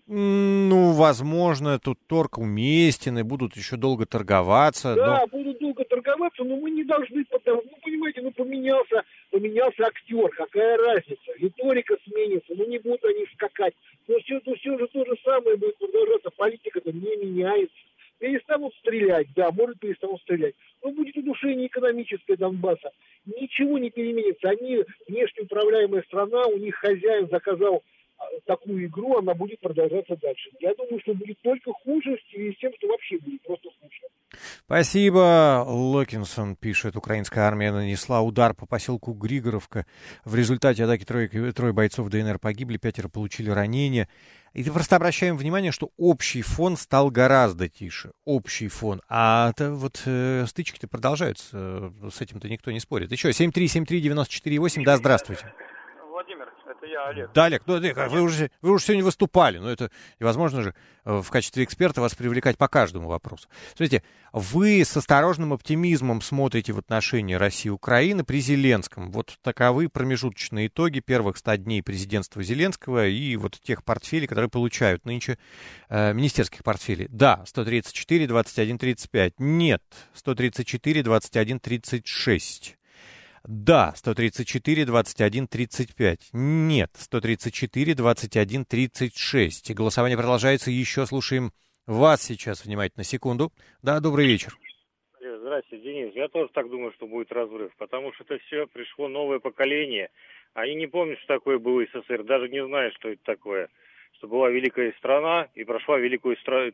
Ну, возможно, тут торг уместен, и будут еще долго торговаться. Да, будут долго торговаться, но мы не должны поддаваться. Ну, понимаете, поменялся актер, какая разница? Риторика сменится, не будут они скакать. Но все же то же самое будет продолжаться, политика-то не меняется. Перестанут стрелять, да, может перестанут стрелять. Но будет удушение экономическое Донбасса. Ничего не переменится. Они внешне управляемая страна, у них хозяин заказал такую игру, она будет продолжаться дальше. Я думаю, что будет только хуже в связи с тем, что вообще будет просто хуже. Спасибо. Локинсон пишет, украинская армия нанесла удар по поселку Григоровка. В результате атаки трое бойцов ДНР погибли, 5 получили ранения. И просто обращаем внимание, что общий фон стал гораздо тише. Общий фон. А это вот стычки-то продолжаются. С этим-то никто не спорит. Еще 7373948. Да, здравствуйте. Владимир, это я, Олег. Да, Олег, вы уже сегодня выступали, но это невозможно же в качестве эксперта вас привлекать по каждому вопросу. Смотрите, вы с осторожным оптимизмом смотрите в отношении России и Украины при Зеленском. Вот таковы промежуточные итоги первых 100 дней президентства Зеленского и вот тех портфелей, которые получают нынче министерских портфелей. Да, 134, 21, 35. Нет, 134, 21, 36. Да, 134, 21, 35. Нет, 134, 21, 36. Голосование продолжается. Еще слушаем вас сейчас внимательно. Секунду. Да, добрый вечер. Здравствуйте, Денис. Я тоже так думаю, что будет разрыв, потому что это все пришло новое поколение. Они не помнят, что такое был СССР, даже не знают, что это такое. Что была великая страна и прошла великую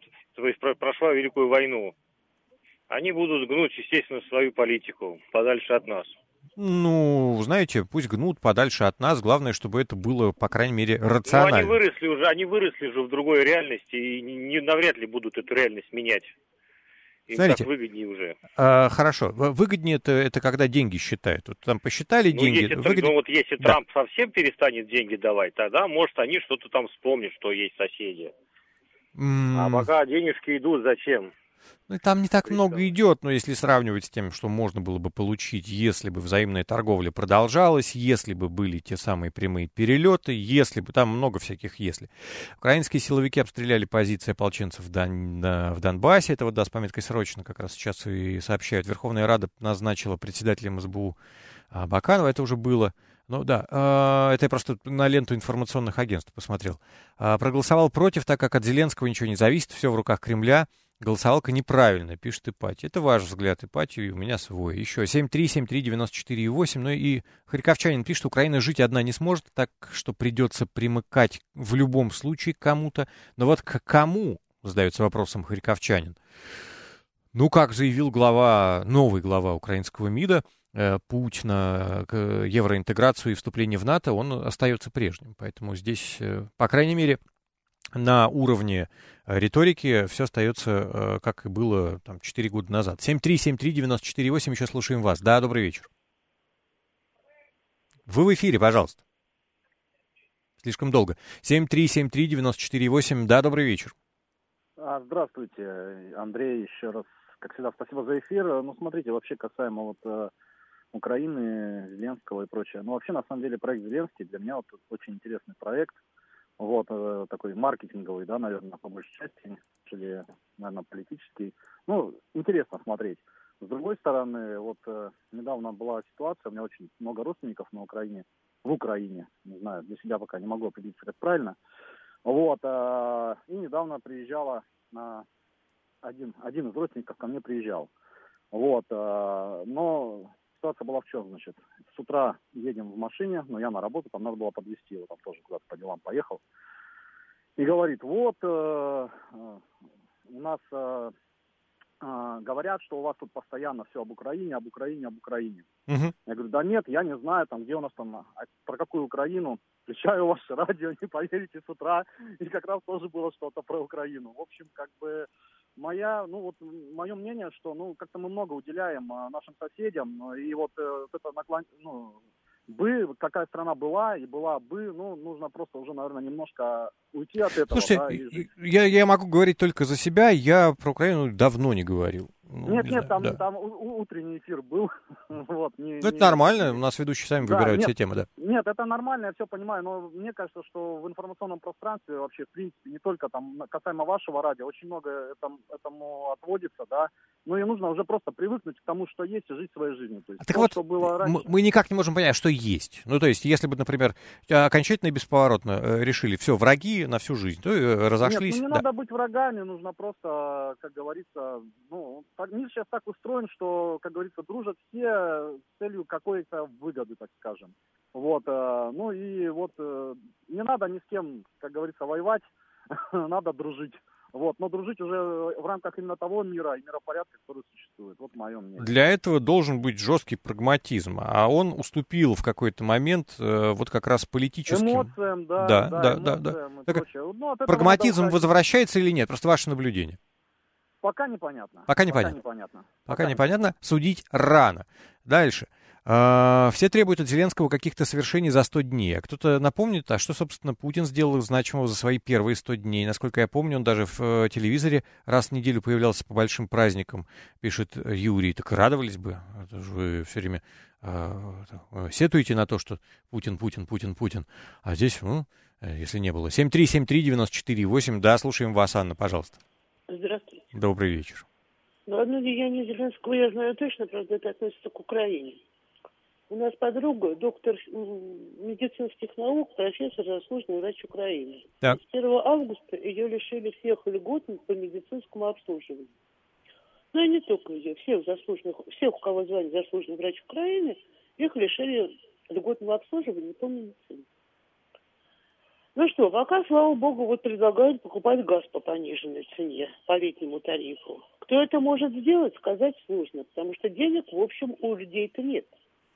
войну. Они будут гнуть, естественно, свою политику подальше от нас. Ну, знаете, пусть гнут подальше от нас. Главное, чтобы это было, по крайней мере, рационально. Ну, они выросли же в другой реальности и навряд ли будут эту реальность менять. Им Смотрите, так выгоднее уже. Хорошо. Выгоднее это когда деньги считают. Вот там посчитали деньги. Если Трамп совсем перестанет деньги давать, тогда, может, они что-то там вспомнят, что есть соседи. А пока денежки идут, зачем? Ну, там не так много идет, но если сравнивать с тем, что можно было бы получить, если бы взаимная торговля продолжалась, если бы были те самые прямые перелеты, если бы, там много всяких «если». Украинские силовики обстреляли позиции ополченцев в Донбассе, это вот, да, с пометкой «срочно» как раз сейчас и сообщают. Верховная Рада назначила председателем СБУ Баканова, это уже было. Ну да, это я просто на ленту информационных агентств посмотрел. Проголосовал против, так как от Зеленского ничего не зависит, все в руках Кремля. Голосовалка неправильная, пишет Ипатий. Это ваш взгляд, Ипатий, у меня свой. Еще 7373948. Ну и Харьковчанин пишет, Украина жить одна не сможет, так что придется примыкать в любом случае к кому-то. Но вот к кому, задается вопросом Харьковчанин. Ну, как заявил новый глава украинского МИДа, путь на евроинтеграцию и вступление в НАТО, он остается прежним. Поэтому здесь, по крайней мере, на уровне риторики все остается, как и было там, 4 года назад. 7373948, еще слушаем вас. Да, добрый вечер. Вы в эфире, пожалуйста. Слишком долго. 7373948, да, добрый вечер. Здравствуйте, Андрей, еще раз, как всегда, спасибо за эфир. Ну, смотрите, вообще касаемо вот Украины, Зеленского и прочее. Ну, вообще, на самом деле, проект Зеленский для меня вот очень интересный проект. Вот, такой маркетинговый, да, наверное, по большей части, или, наверное, политический. Ну, интересно смотреть. С другой стороны, вот недавно была ситуация, у меня очень много родственников на Украине, в Украине, не знаю, для себя пока не могу определиться, как правильно. Вот, и недавно приезжала один из родственников ко мне приезжал. Вот, но ситуация была в чем, значит, с утра едем в машине, но я на работу, там надо было подвезти его, там тоже куда-то по делам поехал. И говорит, вот, у нас говорят, что у вас тут постоянно все об Украине, об Украине, об Украине. Я говорю, да нет, я не знаю, там, где у нас там, про какую Украину. Включаю ваше радио, не поверите, с утра, и как раз тоже было что-то про Украину. В общем, как бы, мое мнение, что, как-то мы много уделяем нашим соседям, и вот это какая страна была и была бы, нужно просто уже, наверное, немножко уйти от этого. Слушайте, да, я могу говорить только за себя, я про Украину давно не говорил. Нет, там утренний эфир был. Вот, это нормально, у нас ведущие сами выбирают все темы, да. Нет, это нормально, я все понимаю, но мне кажется, что в информационном пространстве вообще, в принципе, не только там касаемо вашего радио, очень много этому отводится, да. Ну и нужно уже просто привыкнуть к тому, что есть, и жить своей жизнью. То есть, так вот, что было раньше... мы никак не можем понять, что есть. Ну, то есть, если бы, например, окончательно и бесповоротно решили, все, враги на всю жизнь, то и разошлись. Нет, не надо быть врагами, нужно просто, как говорится, мир сейчас так устроен, что, как говорится, дружат все с целью какой-то выгоды, так скажем. Вот, не надо ни с кем, как говорится, воевать, надо дружить. Вот, но дружить уже в рамках именно того мира и миропорядка, который существует. Вот мое мнение. Для этого должен быть жесткий прагматизм, а он уступил в какой-то момент вот как раз политическим... Эмоциям, да. Прагматизм возвращается или нет? Просто ваше наблюдение. Пока непонятно. Пока непонятно. Судить рано. Дальше. Все требуют от Зеленского каких-то свершений за 100 дней. А кто-то напомнит, а что, собственно, Путин сделал значимого за свои первые 100 дней? Насколько я помню, он даже в телевизоре раз в неделю появлялся по большим праздникам, пишет Юрий. Так радовались бы. Это же вы все время сетуете на то, что Путин. А здесь, если не было. 7373948. Да, слушаем вас, Анна, пожалуйста. Здравствуйте. Добрый вечер. Одно деяние Зеленского я знаю точно, правда, это относится к Украине. У нас подруга, доктор медицинских наук, профессор, заслуженный врач Украины. Так. С 1 августа ее лишили всех льгот по медицинскому обслуживанию. Ну и не только ее, всех, у кого звание заслуженный врач Украины, их лишили льготного обслуживания по медицине. Ну что, пока, слава богу, вот предлагают покупать газ по пониженной цене, по летнему тарифу. Кто это может сделать, сказать сложно, потому что денег, в общем, у людей-то нет.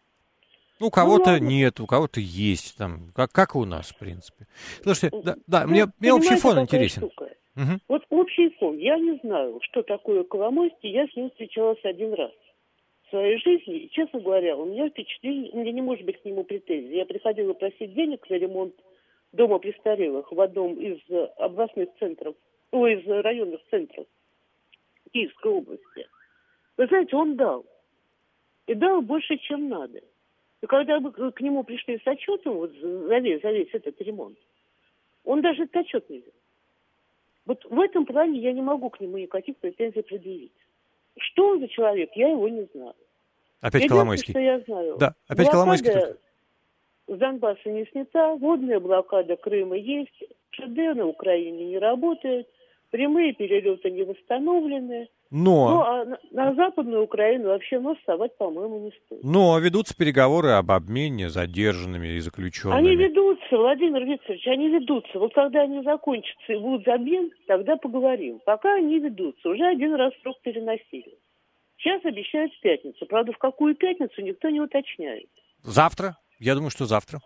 У кого-то нет, у кого-то есть, там, как и у нас, в принципе. Слушайте, мне общий фон интересен. Угу. Вот общий фон, я не знаю, что такое Коломойский, я с ним встречалась один раз в своей жизни, и, честно говоря, у меня впечатление, у меня не может быть к нему претензий. Я приходила просить денег на ремонт дома престарелых в одном из областных центров, из районных центров Киевской области. Вы знаете, он дал. И дал больше, чем надо. И когда мы к нему пришли с отчетом вот за весь этот ремонт, он даже этот отчет не взял. Вот в этом плане я не могу к нему никаких претензий предъявить. Что он за человек, я его не знаю. Опять Коломойский. Что я знаю. Да, опять Коломойский. С Донбасса не снята, водная блокада Крыма есть, ШД на Украине не работает, прямые перелеты не восстановлены. Но на Западную Украину вообще нос совать, по-моему, не стоит. Но ведутся переговоры об обмене задержанными и заключенными. Они ведутся, Владимир Викторович, они ведутся. Вот когда они закончатся и будут обмен, тогда поговорим. Пока они ведутся. Уже один раз срок переносили. Сейчас обещают в пятницу. Правда, в какую пятницу, никто не уточняет. Завтра? Я думаю, что завтра.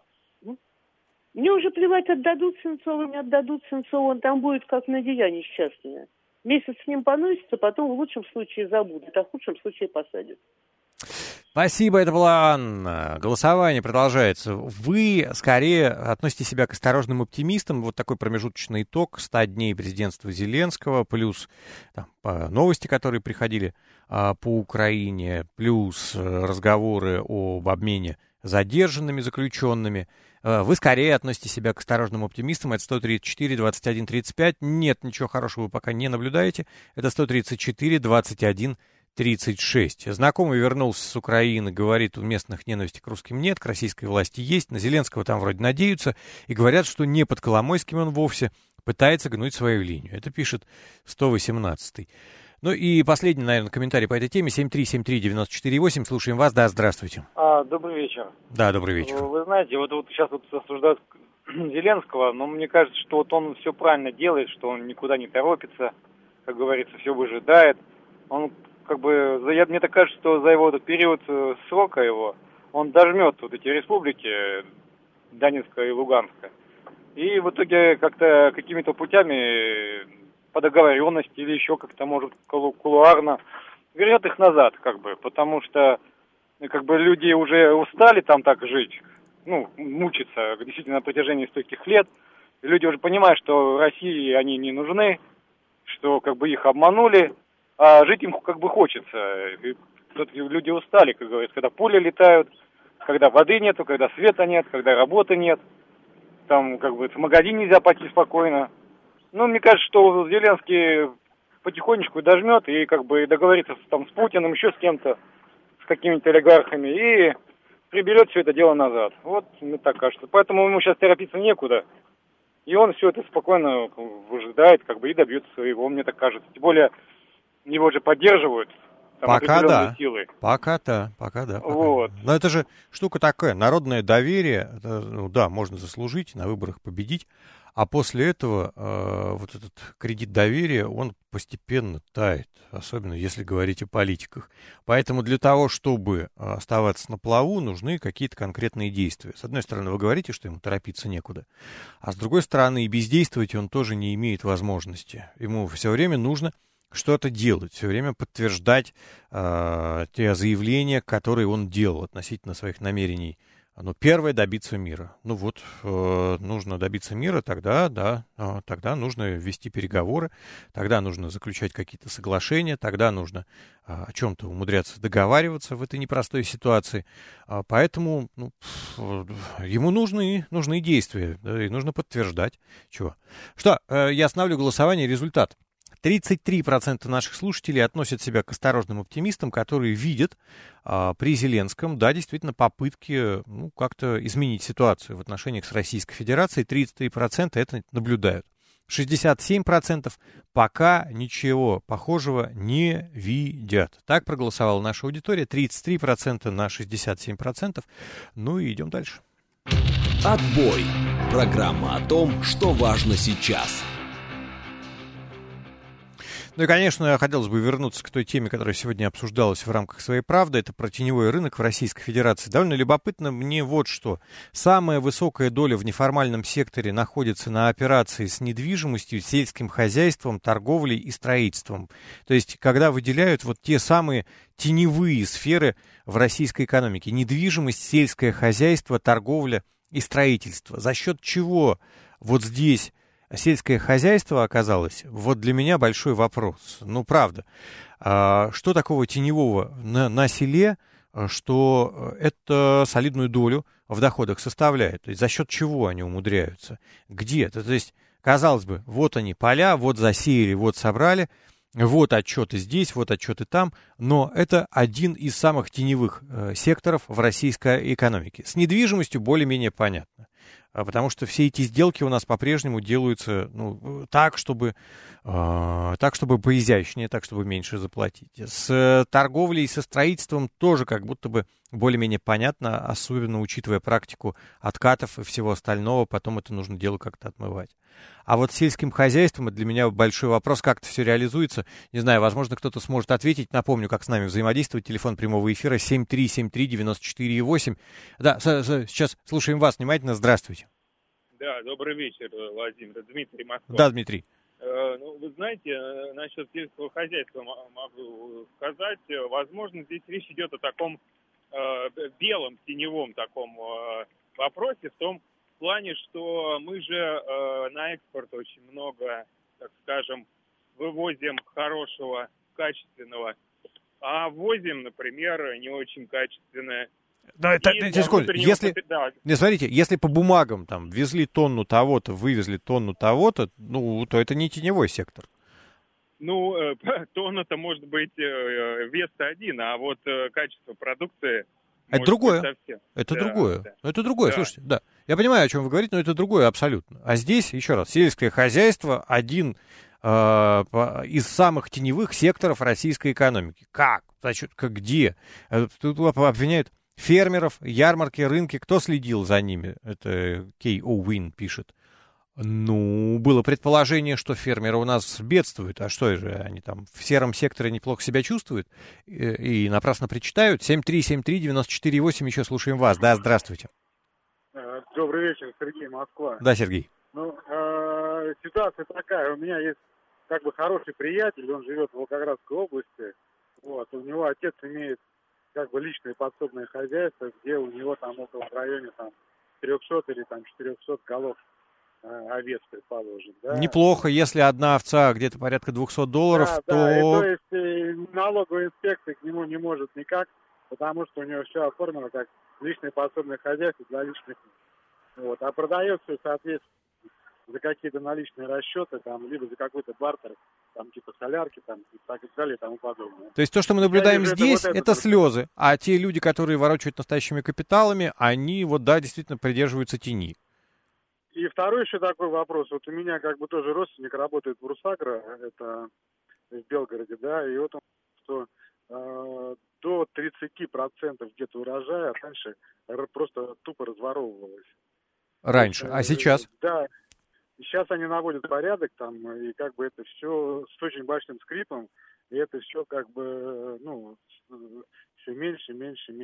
Мне уже плевать, отдадут Сенцову, не отдадут Сенцову. Он там будет как надея несчастная. Месяц с ним поносится, потом в лучшем случае забудут, а в худшем случае посадят. Спасибо, это была Анна. Голосование продолжается. Вы скорее относите себя к осторожным оптимистам. Вот такой промежуточный итог 100 дней президентства Зеленского, плюс там, новости, которые приходили по Украине, плюс разговоры об обмене задержанными заключенными. Вы скорее относите себя к осторожным оптимистам. Это 134, 21, 35. Нет, ничего хорошего вы пока не наблюдаете. Это 134, 21, 36. Знакомый вернулся с Украины, говорит, у местных ненависти к русским нет, к российской власти есть. На Зеленского там вроде надеются. И говорят, что не под Коломойским он вовсе пытается гнуть свою линию. Это пишет 118. Ну и последний, наверное, комментарий по этой теме. 7373948. Слушаем вас. Да, здравствуйте. Добрый вечер. Да, добрый вечер. Вы знаете, вот сейчас осуждают Зеленского, но мне кажется, что вот он все правильно делает, что он никуда не торопится, как говорится, все выжидает. Он как бы, мне так кажется, что за его этот период срока его, он дожмет вот эти республики Донецкая и Луганская. И в итоге как-то какими-то путями по договоренности или еще как-то, может, кулуарно вернет их назад, как бы, потому что как бы люди уже устали там так жить, мучиться действительно на протяжении стольких лет. И люди уже понимают, что России они не нужны, что как бы их обманули, а жить им как бы хочется. И люди устали, как говорится, когда пули летают, когда воды нету, когда света нет, когда работы нет, там как бы в магазин нельзя пойти спокойно. Мне кажется, что Зеленский потихонечку дожмет и как бы договорится там с Путиным, еще с кем-то, с какими-то олигархами, и приберет все это дело назад. Вот мне так кажется. Поэтому ему сейчас торопиться некуда. И он все это спокойно выжидает, как бы, и добьется своего, мне так кажется. Тем более, его же поддерживают. Там, пока да. Силы. Пока да. Вот. Но это же штука такая, народное доверие, да, можно заслужить, на выборах победить, а после этого вот этот кредит доверия, он постепенно тает, особенно если говорить о политиках. Поэтому для того, чтобы оставаться на плаву, нужны какие-то конкретные действия. С одной стороны, вы говорите, что ему торопиться некуда, а с другой стороны, и бездействовать он тоже не имеет возможности. Ему все время нужно что-то делать, все время подтверждать те заявления, которые он делал относительно своих намерений. Первое — добиться мира. Нужно добиться мира, тогда нужно вести переговоры, тогда нужно заключать какие-то соглашения, тогда нужно о чем-то умудряться договариваться в этой непростой ситуации. Поэтому ему нужны действия, да, и нужно подтверждать. Чего? Что, я остановлю голосование, результат. 33% наших слушателей относят себя к осторожным оптимистам, которые видят при Зеленском, да, действительно, попытки как-то изменить ситуацию в отношениях с Российской Федерацией. 33% это наблюдают. 67% пока ничего похожего не видят. Так проголосовала наша аудитория. 33% на 67%. И идем дальше. Отбой. Программа о том, что важно сейчас. И, конечно, хотелось бы вернуться к той теме, которая сегодня обсуждалась в рамках «Своей правды». Это про теневой рынок в Российской Федерации. Довольно любопытно мне вот что. Самая высокая доля в неформальном секторе находится на операции с недвижимостью, сельским хозяйством, торговлей и строительством. То есть, когда выделяют вот те самые теневые сферы в российской экономике. Недвижимость, сельское хозяйство, торговля и строительство. За счет чего вот здесь сельское хозяйство оказалось, вот для меня большой вопрос. Правда. Что такого теневого на селе, что это солидную долю в доходах составляет? То есть за счет чего они умудряются? Где-то. То есть, казалось бы, вот они поля, вот засеяли, вот собрали, вот отчеты здесь, вот отчеты там, но это один из самых теневых секторов в российской экономике. С недвижимостью более-менее понятно. Потому что все эти сделки у нас по-прежнему делаются так, чтобы поизящнее, так, чтобы меньше заплатить. С торговлей и со строительством тоже как будто бы более-менее понятно, особенно учитывая практику откатов и всего остального, потом это нужно дело как-то отмывать. А вот с сельским хозяйством это для меня большой вопрос, как это все реализуется. Не знаю, возможно, кто-то сможет ответить. Напомню, как с нами взаимодействовать. Телефон прямого эфира 7373948. Да, сейчас слушаем вас внимательно. Здравствуйте. Да, добрый вечер, Владимир. Дмитрий, Москва. Да, Дмитрий. Вы знаете, насчет сельского хозяйства могу сказать. Возможно, здесь речь идет о таком белом, теневом таком вопросе, в том плане, что мы же на экспорт очень много, так скажем, вывозим хорошего, качественного, а ввозим, например, не очень качественное. Да, секунду. Смотрите, если по бумагам там везли тонну того-то, вывезли тонну того-то, то это не теневой сектор. Тонна-то может быть вес-то один, а вот качество продукции... Это другое. Это другое. Это другое, слушайте, да. Я понимаю, о чем вы говорите, но это другое абсолютно. А здесь, еще раз, сельское хозяйство один из самых теневых секторов российской экономики. Как? Значит, где? Тут обвиняют фермеров, ярмарки, рынки. Кто следил за ними? Это Кей Оуин пишет. Было предположение, что фермеры у нас бедствуют. А что же, они там в сером секторе неплохо себя чувствуют и напрасно причитают? 7373948, еще слушаем вас. Да, здравствуйте. Добрый вечер, Сергей, Москва. Да, Сергей. Ситуация такая. У меня есть как бы хороший приятель, он живет в Волгоградской области. Вот, у него отец имеет как бы личное подсобное хозяйство, где у него там около в районе там 300 или там 400 голов овец, предположим. Да? Неплохо, если одна овца где-то порядка $200, то... Да, и, то есть налоговая инспекция к нему не может никак, потому что у него все оформлено как личное подсобное хозяйство для личных. Вот, а продается, соответственно, за какие-то наличные расчеты, там, либо за какой-то бартер, там, типа солярки, там, и так далее, и тому подобное. То есть то, что мы наблюдаем здесь, это слезы, а те люди, которые ворочают настоящими капиталами, они, действительно придерживаются тени. И второй еще такой вопрос. Вот у меня как бы тоже родственник работает в Русагро, это в Белгороде, да, и вот он, что до 30% где-то урожая раньше просто тупо разворовывалось. Раньше, а сейчас? Да, сейчас они наводят порядок там, и как бы это все с очень большим скрипом, и это все как бы, все меньше.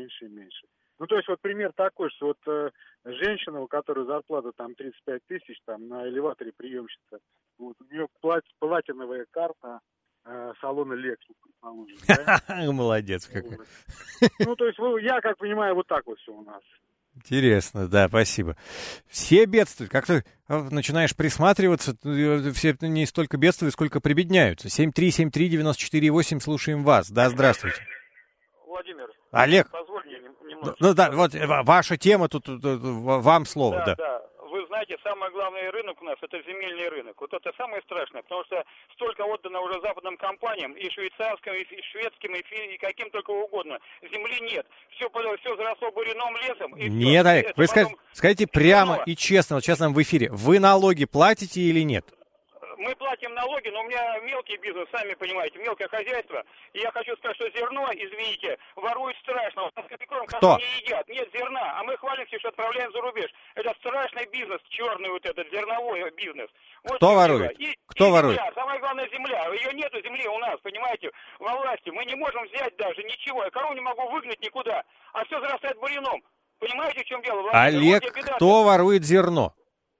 То есть вот пример такой, что вот женщина, у которой зарплата там 35 тысяч, там на элеваторе приемщица, вот у нее платиновая карта салона Lexus, предположим. Да? Молодец какой. То есть я как понимаю, вот так вот все у нас. Интересно, да, спасибо. Все бедствуют. Как ты начинаешь присматриваться, все не столько бедствуют, сколько прибедняются. 7373948, слушаем вас. Да, здравствуйте. Владимир. Олег. Позволь мне немного. Вот ваша тема, тут вам слово. Да. Вы знаете, самый главный рынок у нас — это земельный рынок. Вот это самое страшное, потому что столько отдано уже западным компаниям, и швейцарским, и шведским, и каким только угодно. Земли нет. Все заросло буряным лесом. И нет, все. Олег, вы скажите прямо и честно, вот сейчас нам в эфире, вы налоги платите или нет? Мы платим налоги, но у меня мелкий бизнес, сами понимаете, мелкое хозяйство. И я хочу сказать, что зерно, извините, воруют страшно. Кто? Не едят, нет зерна, а мы хвалимся, что отправляем за рубеж. Это страшный бизнес, черный вот этот, зерновой бизнес. Вот кто ворует? Кто ворует? Земля, самое главное земля. Ее нету земли у нас, понимаете, во власти. Мы не можем взять даже ничего. Я корову не могу выгнать никуда, а все зарастает бурьяном. Понимаете, в чем дело? Олег, кто ворует зерно?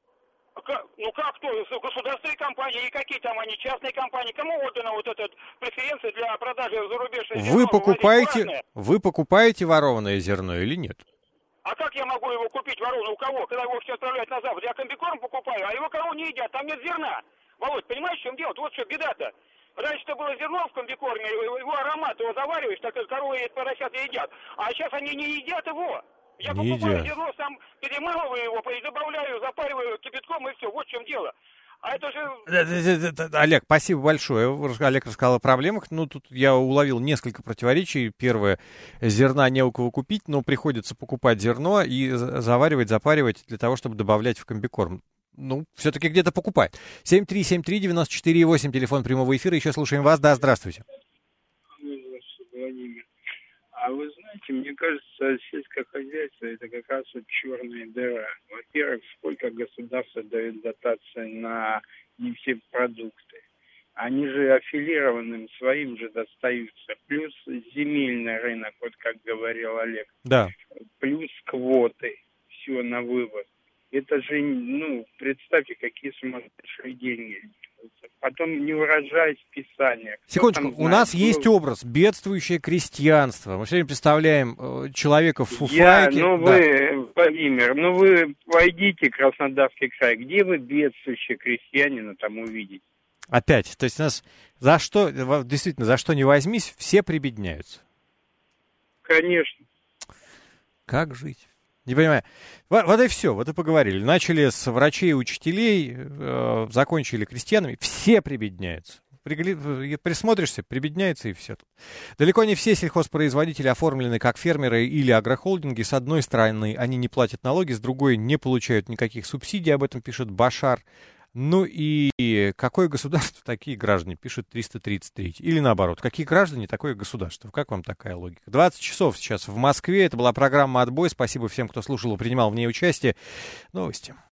Как кто? Государственные компании, и какие там они, частные компании. Кому отдана вот эта преференция для продажи за рубеж? Вы покупаете ворованное зерно или нет? А как я могу его купить ворованное? У кого? Когда его все отправляют на Запад? Я комбикорм покупаю, а его корову не едят, там нет зерна. Володь, понимаешь, в чем дело? Вот что беда-то. Раньше-то было зерно в комбикорме, его аромат, его завариваешь, так коровы и поросята едят. А сейчас они не едят его. Я покупаю зерно, сам перемалываю его, и добавляю, запариваю кипятком, и все. Вот в чем дело. А это же... Олег, спасибо большое. Олег рассказал о проблемах. Ну, тут я уловил несколько противоречий. Первое, зерна не у кого купить, но приходится покупать зерно и заваривать, запаривать для того, чтобы добавлять в комбикорм. Ну, все-таки где-то покупает. 7373948, телефон прямого эфира. Еще слушаем вас. Да, здравствуйте. Владимир. А вы знаете, мне кажется, сельское хозяйство – это как раз вот черная дыра. Во-первых, сколько государство дает дотации на не все продукты. Они же аффилированным своим же достаются. Плюс земельный рынок, вот как говорил Олег. Да. Плюс квоты. Все на вывоз. Это же, ну, представьте, какие сумасшедшие деньги. Потом неурожай списания. Секундочку, у нас есть образ бедствующее крестьянство. Мы все время представляем человека в фуфайке. Вы, Владимир, вы пойдите в Краснодарский край. Где вы бедствующие крестьянина там увидите? Опять, то есть у нас за что, действительно, за что не возьмись, все прибедняются. Конечно. Как жить? Не понимаю. Вот и все, вот и поговорили. Начали с врачей и учителей, закончили крестьянами. Все прибедняются. Присмотришься, прибедняется и все. Далеко не все сельхозпроизводители оформлены как фермеры или агрохолдинги. С одной стороны, они не платят налоги, с другой не получают никаких субсидий. Об этом пишет Башар. Ну и какое государство, такие граждане, пишет 333. Или наоборот, какие граждане, такое государство. Как вам такая логика? 20 часов сейчас в Москве. Это была программа «Отбой». Спасибо всем, кто слушал и принимал в ней участие. Новости.